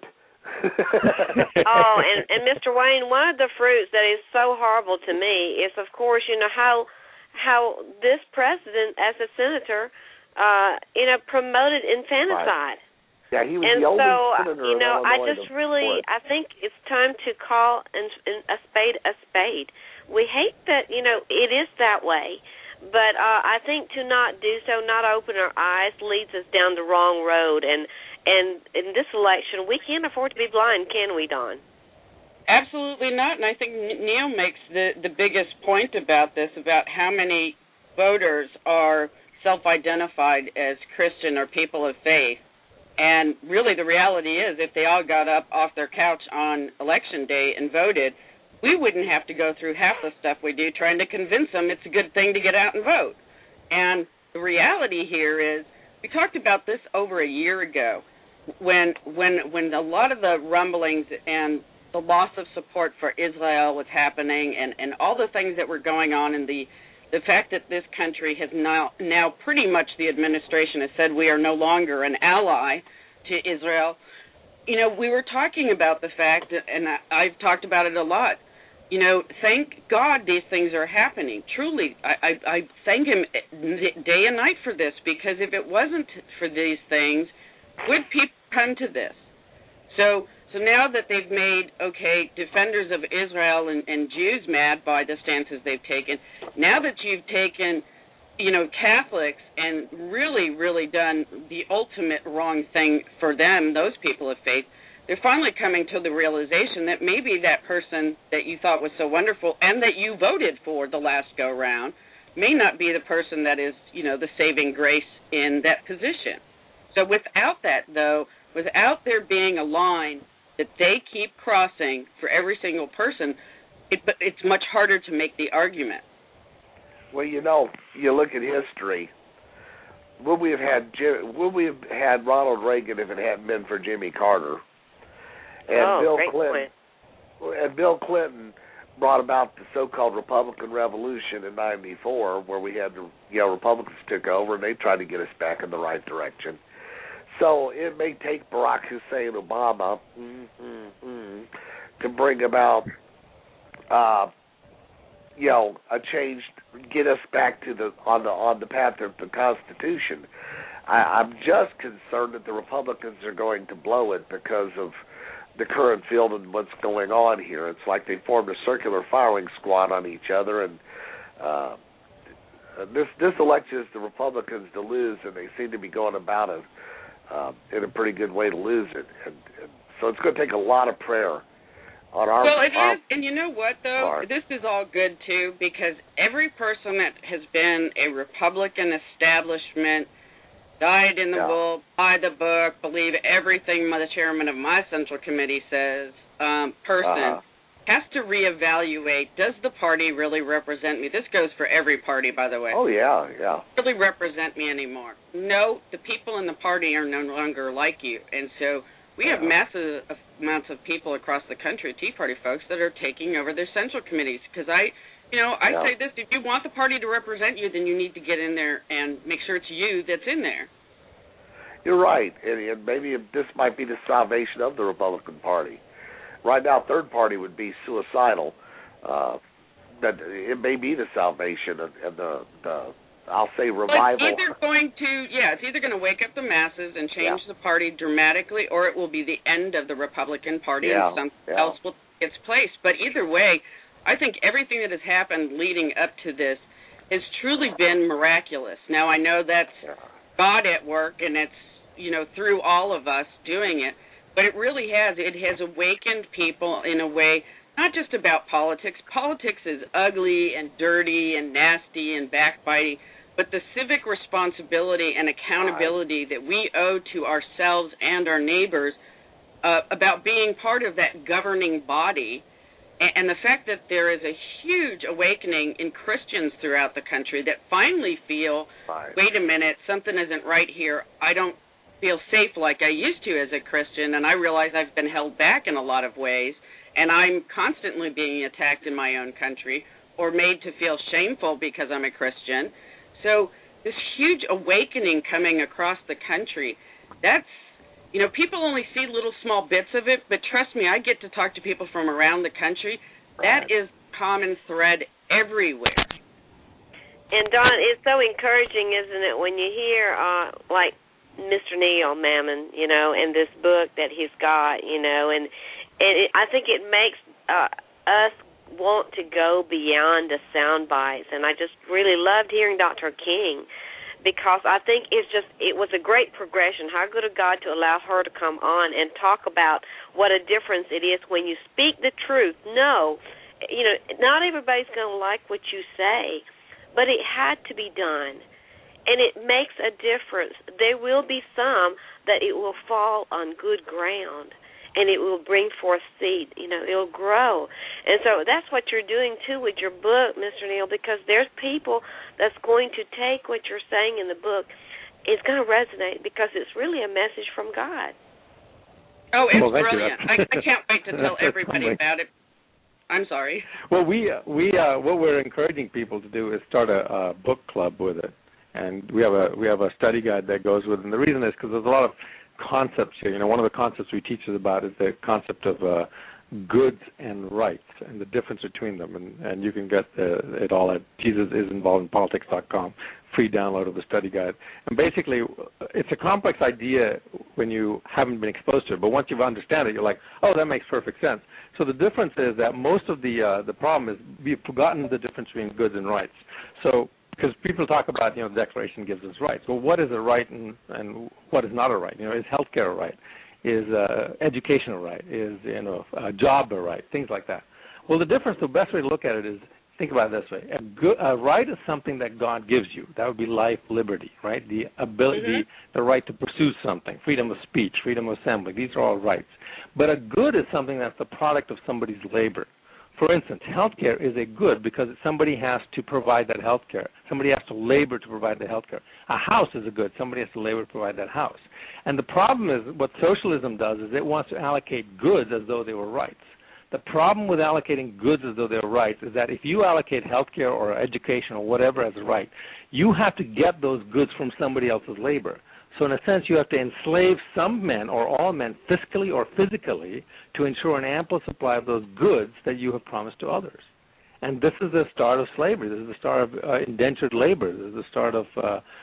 and Mr. Wayne, one of the fruits that is so horrible to me is, of course, how this president, as a senator, promoted infanticide.
Right. Yeah, he was
and
the only
so,
senator
I think it's time to call a spade a spade. We hate that, it is that way, but I think to not do so, not open our eyes, leads us down the wrong road. And in this election, we can't afford to be blind, can we, Don?
Absolutely not, and I think Neil makes the biggest point about this, about how many voters are self-identified as Christian or people of faith. And really the reality is, if they all got up off their couch on Election Day and voted, we wouldn't have to go through half the stuff we do trying to convince them it's a good thing to get out and vote. And the reality here is, we talked about this over a year ago, when a lot of the rumblings and the loss of support for Israel was happening, and all the things that were going on, and the fact that this country has now pretty much, the administration has said we are no longer an ally to Israel. We were talking about the fact, and I've talked about it a lot, thank God these things are happening. Truly, I thank him day and night for this, because if it wasn't for these things, would people come to this? So So now that they've made, defenders of Israel and Jews mad by the stances they've taken, now that you've taken, Catholics and really, really done the ultimate wrong thing for them, those people of faith, they're finally coming to the realization that maybe that person that you thought was so wonderful and that you voted for the last go-round may not be the person that is, the saving grace in that position. So without that, though, without there being a line that they keep crossing for every single person, it's much harder to make the argument.
Well, you look at history. Would we have had Ronald Reagan if it hadn't been for Jimmy Carter? And Bill Clinton brought about the so-called Republican Revolution in '94, where we had Republicans took over and they tried to get us back in the right direction. So it may take Barack Hussein Obama to bring about a change, get us back to on the path of the Constitution. I'm just concerned that the Republicans are going to blow it because of the current field and what's going on here. It's like they formed a circular firing squad on each other, and this election is the Republicans to lose, and they seem to be going about it in a pretty good way to lose it. And so it's going to take a lot of prayer on our
Well, it is, and you know what, though?
part.
This is all good, too, because every person that has been a Republican establishment, dyed in the wool, buy the book, believe everything the chairman of my Central Committee says, person has to reevaluate, does the party really represent me? This goes for every party, by the way.
Oh, yeah.
Really represent me anymore. No, the people in the party are no longer like you. And so we have massive amounts of people across the country, Tea Party folks, that are taking over their Central Committees. Because I say this, if you want the party to represent you, then you need to get in there and make sure it's you that's in there.
You're right, and maybe this might be the salvation of the Republican Party. Right now, third party would be suicidal. That it may be the salvation and the I'll say revival.
It's either going to wake up the masses and change the party dramatically, or it will be the end of the Republican Party and something else will take its place. But either way, I think everything that has happened leading up to this has truly been miraculous. Now, I know that's God at work, and it's, through all of us doing it, but it really has. It has awakened people in a way, not just about politics. Politics is ugly and dirty and nasty and backbiting, but the civic responsibility and accountability that we owe to ourselves and our neighbors about being part of that governing body, and the fact that there is a huge awakening in Christians throughout the country that finally feel, wait a minute, something isn't right here. I don't feel safe like I used to as a Christian, and I realize I've been held back in a lot of ways, and I'm constantly being attacked in my own country or made to feel shameful because I'm a Christian. So this huge awakening coming across the country, that's, people only see little small bits of it, but trust me, I get to talk to people from around the country. That is common thread everywhere.
And, Don, it's so encouraging, isn't it, when you hear, like, Mr. Neil Mammon, and this book that he's got, and I think it makes us want to go beyond the sound bites. And I just really loved hearing Dr. King, because I think it was a great progression. How good of God to allow her to come on and talk about what a difference it is when you speak the truth. No, not everybody's going to like what you say, but it had to be done. And it makes a difference. There will be some that it will fall on good ground, and it will bring forth seed. It'll grow. And so that's what you're doing, too, with your book, Mr. Neil, because there's people that's going to take what you're saying in the book. It's going to resonate because it's really a message from God.
Oh, it's brilliant. I can't wait to tell everybody about it. I'm sorry.
Well, we what we're encouraging people to do is start a book club with it. And we have a study guide that goes with it. And the reason is because there's a lot of concepts here. One of the concepts we teach is about is the concept of goods and rights and the difference between them. And you can get it all at JesusIsInvolvedInPolitics.com free download of the study guide. And basically, it's a complex idea when you haven't been exposed to it, but once you understand it, you're like, oh, that makes perfect sense. So the difference is that most of the problem is we've forgotten the difference between goods and rights. So because people talk about, the Declaration gives us rights. Well, what is a right and what is not a right? Is healthcare a right? Is education a right? Is a job a right? Things like that. Well, the difference, the best way to look at it is, think about it this way. A right is something that God gives you. That would be life, liberty, right? The ability, the right to pursue something, freedom of speech, freedom of assembly. These are all rights. But a good is something that's the product of somebody's labor. For instance, healthcare is a good because somebody has to provide that healthcare. Somebody has to labor to provide the healthcare. A house is a good. Somebody has to labor to provide that house. And the problem is what socialism does is it wants to allocate goods as though they were rights. The problem with allocating goods as though they're rights is that if you allocate healthcare or education or whatever as a right, you have to get those goods from somebody else's labor. So in a sense, you have to enslave some men or all men fiscally or physically to ensure an ample supply of those goods that you have promised to others. And this is the start of slavery. This is the start of indentured labor. This is the start of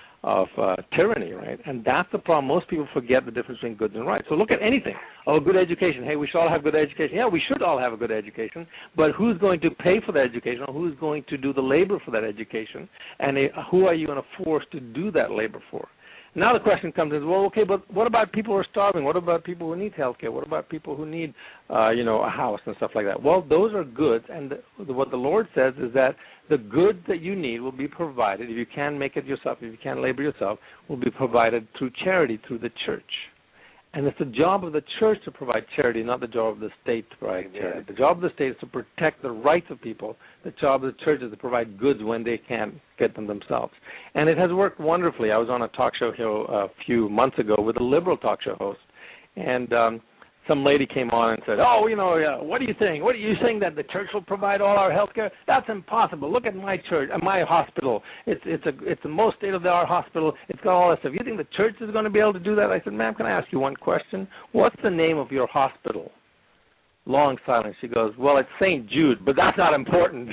tyranny, right? And that's the problem. Most people forget the difference between goods and rights. So look at anything. Oh, good education. Hey, we should all have good education. Yeah, we should all have a good education. But who's going to pay for that education? Or who's going to do the labor for that education? And who are you going to force to do that labor for? Now the question comes is, well, okay, but what about people who are starving? What about people who need health care? What about people who need, a house and stuff like that? Well, those are goods, and what the Lord says is that the goods that you need will be provided, if you can make it yourself, if you can labor yourself, will be provided through charity, through the church. And it's the job of the church to provide charity, not the job of the state to provide charity. The job of the state is to protect the rights of people. The job of the church is to provide goods when they can't get them themselves. And it has worked wonderfully. I was on a talk show here a few months ago with a liberal talk show host, and some lady came on and said, what do you think? What are you saying that the church will provide all our health care? That's impossible. Look at my church, my hospital. It's the most state-of-the-art hospital. It's got all that stuff. You think the church is going to be able to do that? I said, ma'am, can I ask you one question? What's the name of your hospital? Long silence. She goes, well, it's St. Jude, but that's not important.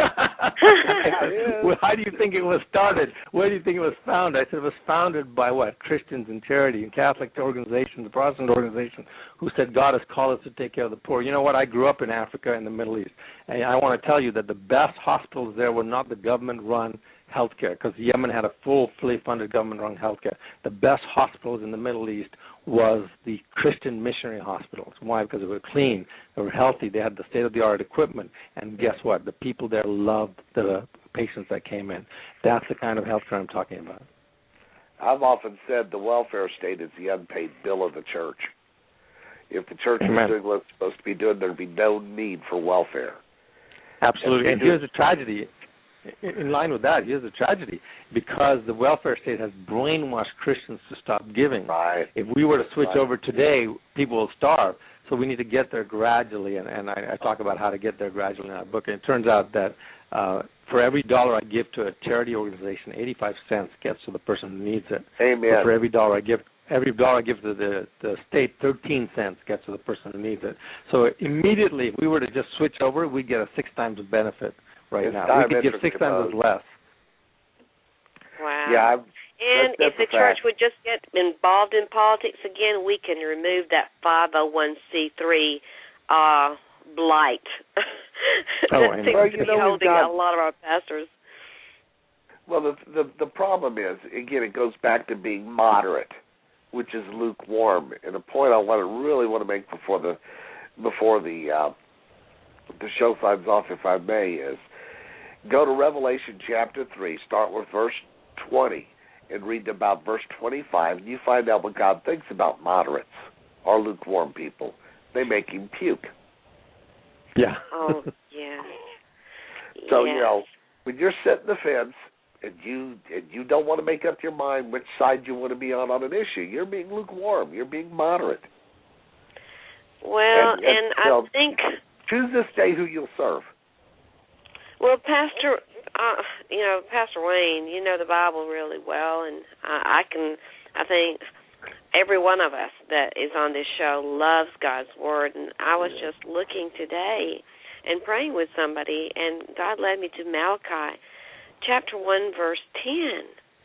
Well, how do you think it was started? Where do you think it was founded? I said it was founded by what? Christians and charity and Catholic organizations, the Protestant organization, who said God has called us to take care of the poor. You know what? I grew up in Africa and the Middle East, and I want to tell you that the best hospitals there were not the government-run healthcare, because Yemen had a fully funded government-run healthcare. The best hospitals in the Middle East was the Christian missionary hospitals. Why? Because they were clean, they were healthy, they had the state-of-the-art equipment, and guess what? The people there loved the patients that came in. That's the kind of healthcare I'm talking about.
I've often said the welfare state is the unpaid bill of the church. If the church
Amen.
was doing what it's supposed to be doing, there'd be no need for welfare.
Absolutely. And here's the tragedy. In line with that, here's the tragedy. Because the welfare state has brainwashed Christians to stop giving.
Right.
If we were to switch over today, people will starve. So we need to get there gradually, and I talk about how to get there gradually in that book. And it turns out that for every dollar I give to a charity organization, 85 cents gets to the person who needs it.
Amen.
But for every dollar I give to the state, 13 cents gets to the person who needs it. So immediately, if we were to just switch over, we'd get a 6 times the benefit right now. We could give 6 times as less.
Wow.
Yeah.
And if the church would just get involved in politics again, we can remove that 501c3 blight that seems to be holding a lot of our pastors.
Well, the problem is, again, it goes back to being moderate, which is lukewarm. And the point I really want to make before the show signs off, if I may, is go to Revelation chapter 3, start with verse 20, and read about verse 25, and you find out what God thinks about moderates or lukewarm people. They make him puke.
Yeah.
Oh, yeah.
So, when you're sitting the fence and you don't want to make up your mind which side you want to be on an issue, you're being lukewarm. You're being moderate.
Well, and I think...
Choose this day who you'll serve.
Well, Pastor Wayne, you know the Bible really well, and I think every one of us that is on this show loves God's Word, and I was just looking today and praying with somebody, and God led me to Malachi chapter 1, verse 10,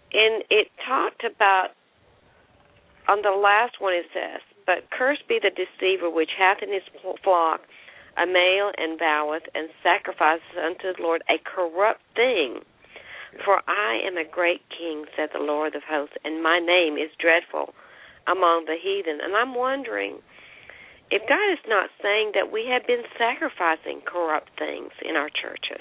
And it talked about, on the last one it says, "But cursed be the deceiver which hath in his flock a male and voweth and sacrifices unto the Lord a corrupt thing. For I am a great king, said the Lord of hosts, and my name is dreadful among the heathen." And I'm wondering if God is not saying that we have been sacrificing corrupt things in our churches.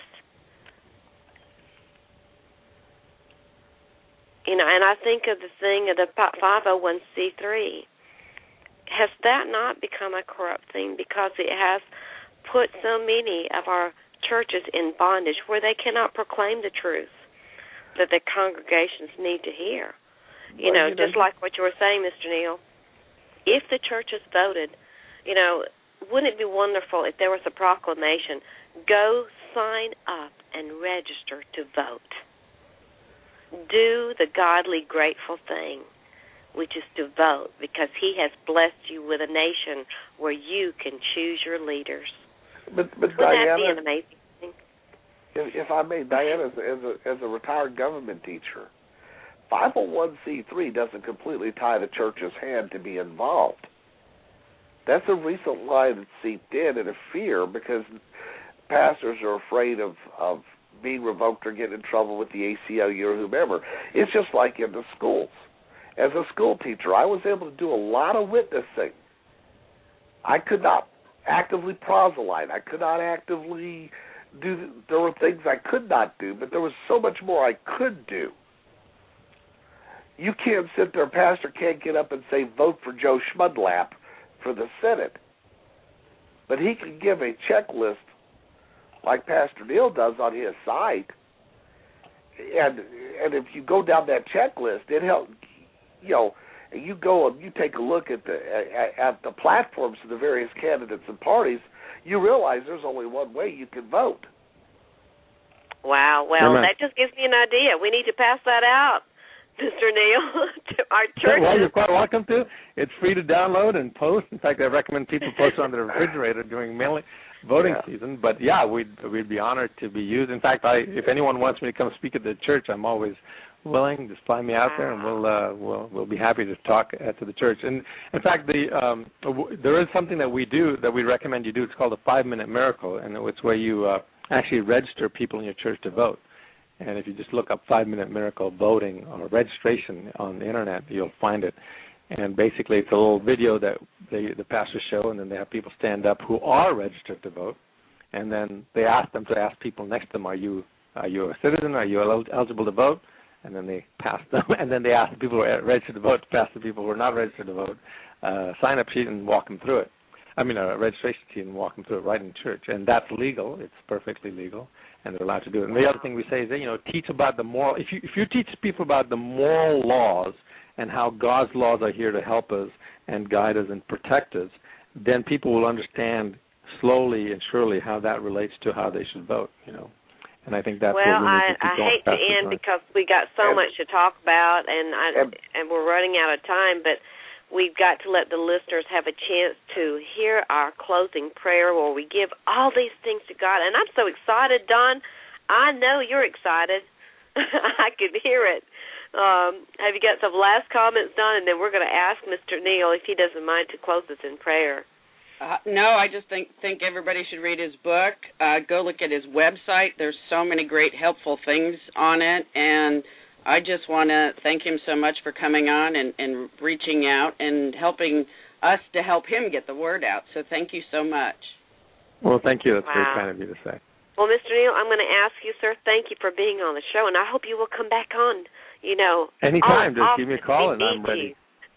You know, and I think of the thing of the 501c3. Has that not become a corrupt thing because it has put so many of our churches in bondage where they cannot proclaim the truth that the congregations need to hear? You know, just like what you were saying, Mr. Neal. If the churches voted, you know, wouldn't it be wonderful if there was a proclamation, go sign up and register to vote. Do the godly, grateful thing, which is to vote, because he has blessed you with a nation where you can choose your leaders.
But
Wouldn't
Diana,
that be an amazing thing?
If I may, Diana, as a retired government teacher, 501c3 doesn't completely tie the church's hand to be involved. That's a recent lie that seeped in a fear because pastors are afraid of being revoked or getting in trouble with the ACLU or whomever. It's just like in the schools. As a school teacher, I was able to do a lot of witnessing. I could not actively proselyte. I could not actively do. There were things I could not do, but there was so much more I could do. You can't sit there, pastor can't get up and say, vote for Joe Schmudlap for the Senate. But he can give a checklist like Pastor Neal does on his site. And if you go down that checklist, it helps, you know, you go and you take a look at the platforms of the various candidates and parties, you realize there's only one way you can vote.
Wow. Well, that just gives me an idea. We need to pass that out, Mr. Neal, to our churches.
Well, you're quite welcome to. It's free to download and post. In fact, I recommend people post it on their refrigerator during voting season. But, yeah, we'd be honored to be used. In fact, if anyone wants me to come speak at the church, I'm always willing. Just fly me out there, and we'll be happy to talk to the church. And in fact, there is something that we do that we recommend you do. It's called a 5-minute miracle, and it's where you actually register people in your church to vote. And if you just look up 5-minute miracle voting or registration on the internet, you'll find it. And basically, it's a little video that the pastors show, and then they have people stand up who are registered to vote, and then they ask them to ask people next to them, are you a citizen? Are you eligible to vote? And then they pass them, and then they ask the people who are registered to vote to pass the people who are not registered to vote sign-up sheet and walk them through it. I mean, a registration sheet and walk them through it right in church. And that's legal. It's perfectly legal, and they're allowed to do it. And the other thing we say is that, teach about the moral. If you teach people about the moral laws and how God's laws are here to help us and guide us and protect us, then people will understand slowly and surely how that relates to how they should vote, And I think that's what we need to keep going.
I hate to end because we got so much to talk about, and we're running out of time, but we've got to let the listeners have a chance to hear our closing prayer where we give all these things to God. And I'm so excited, Don. I know you're excited. I could hear it. Have you got some last comments, Don? And then we're going to ask Mr. Neal if he doesn't mind to close us in prayer.
No, I just think everybody should read his book. Go look at his website. There's so many great helpful things on it, and I just want to thank him so much for coming on and reaching out and helping us to help him get the word out. So thank you so much.
Well, thank you. That's very kind of you to say.
Well, Mr. Neal, I'm going to ask you, sir, thank you for being on the show, and I hope you will come back on,
Anytime. Just give me a call, and I'm ready.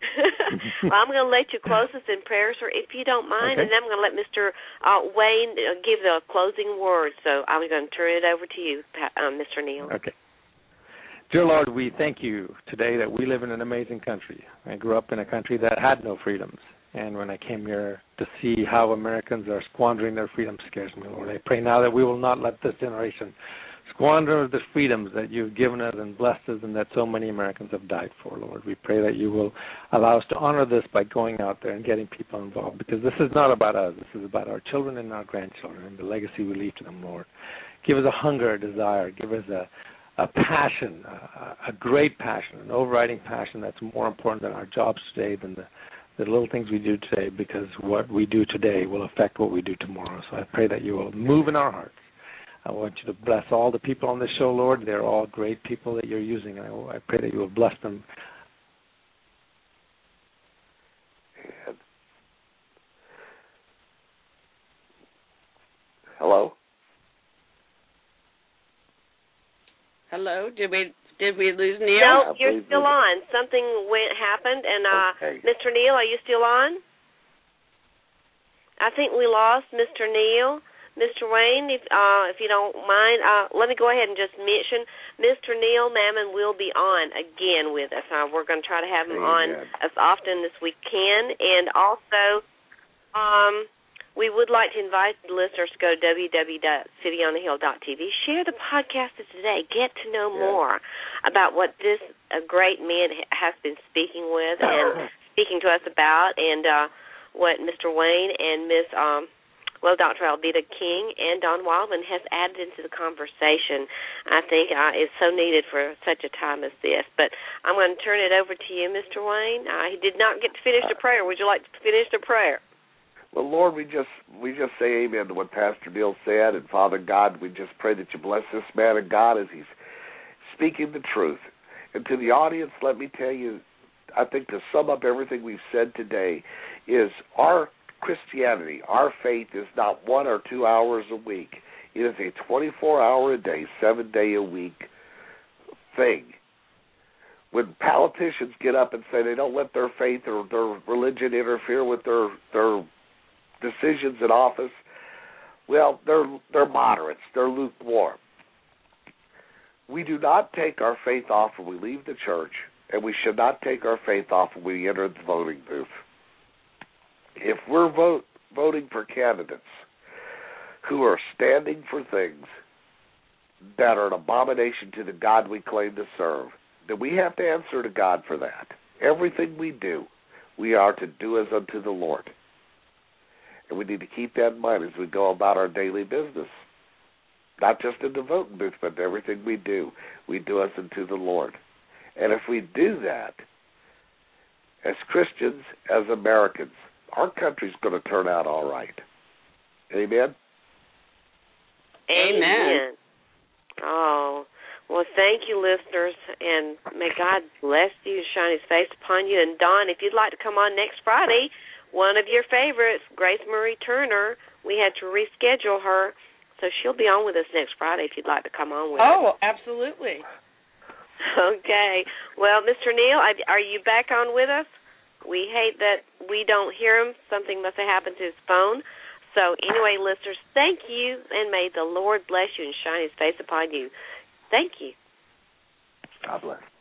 Well, I'm going to let you close us in prayer, sir, if you don't mind, and then I'm going to let Mr. Wayne give the closing words. So I'm going to turn it over to you, Mr. Neal.
Okay. Dear Lord, we thank you today that we live in an amazing country. I grew up in a country that had no freedoms, and when I came here to see how Americans are squandering their freedom scares me, Lord. I pray now that we will not let this generation squander the freedoms that you've given us and blessed us and that so many Americans have died for, Lord. We pray that you will allow us to honor this by going out there and getting people involved, because this is not about us. This is about our children and our grandchildren and the legacy we leave to them, Lord. Give us a hunger, a desire. Give us a a passion, a great passion, an overriding passion that's more important than our jobs today, than the little things we do today, because what we do today will affect what we do tomorrow. So I pray that you will move in our hearts. I want you to bless all the people on this show, Lord. They're all great people that you're using, and I pray that you will bless them.
Hello?
Hello? Did we lose Neil?
No, you're still on. Something happened, and
okay.
Mr. Neil, are you still on? I think we lost Mr. Neil. Mr. Wayne, if you don't mind, let me go ahead and just mention Mr. Neil Mammon will be on again with us. We're going to try to have him on as often as we can, and also we would like to invite the listeners to go to www.cityonthehill.tv. Share the podcast of today. Get to know more about what this great man has been speaking with and speaking to us about, and what Mr. Wayne and Miss Dr. Alveda King and Don Wildman has added into the conversation. I think is so needed for such a time as this. But I'm going to turn it over to you, Mr. Wayne. He did not get to finish the prayer. Would you like to finish the prayer?
Well, Lord, we just say amen to what Pastor Neil said, and Father God, we just pray that you bless this man of God as he's speaking the truth. And to the audience, let me tell you, I think to sum up everything we've said today is our Christianity, our faith is not 1 or 2 hours a week. It is a 24-hour-a-day, 7-day-a-week thing. When politicians get up and say they don't let their faith or their religion interfere with their decisions in office, well, they're moderates. They're lukewarm. We do not take our faith off when we leave the church, and we should not take our faith off when we enter the voting booth. If we're voting for candidates who are standing for things that are an abomination to the God we claim to serve, then we have to answer to God for that. Everything we do, we are to do as unto the Lord. And we need to keep that in mind as we go about our daily business. Not just in the voting booth, but everything we do as unto the Lord. And if we do that, as Christians, as Americans, our country's going to turn out all right. Amen?
Amen.
Oh, well, thank you, listeners, and may God bless you and shine his face upon you. And, Don, if you'd like to come on next Friday, one of your favorites, Grace Marie Turner, we had to reschedule her, so she'll be on with us next Friday if you'd like to come on with us.
Oh, absolutely.
Okay. Well, Mr. Neil, are you back on with us? We hate that we don't hear him. Something must have happened to his phone. So anyway, listeners, thank you, and may the Lord bless you and shine his face upon you. Thank you.
God bless.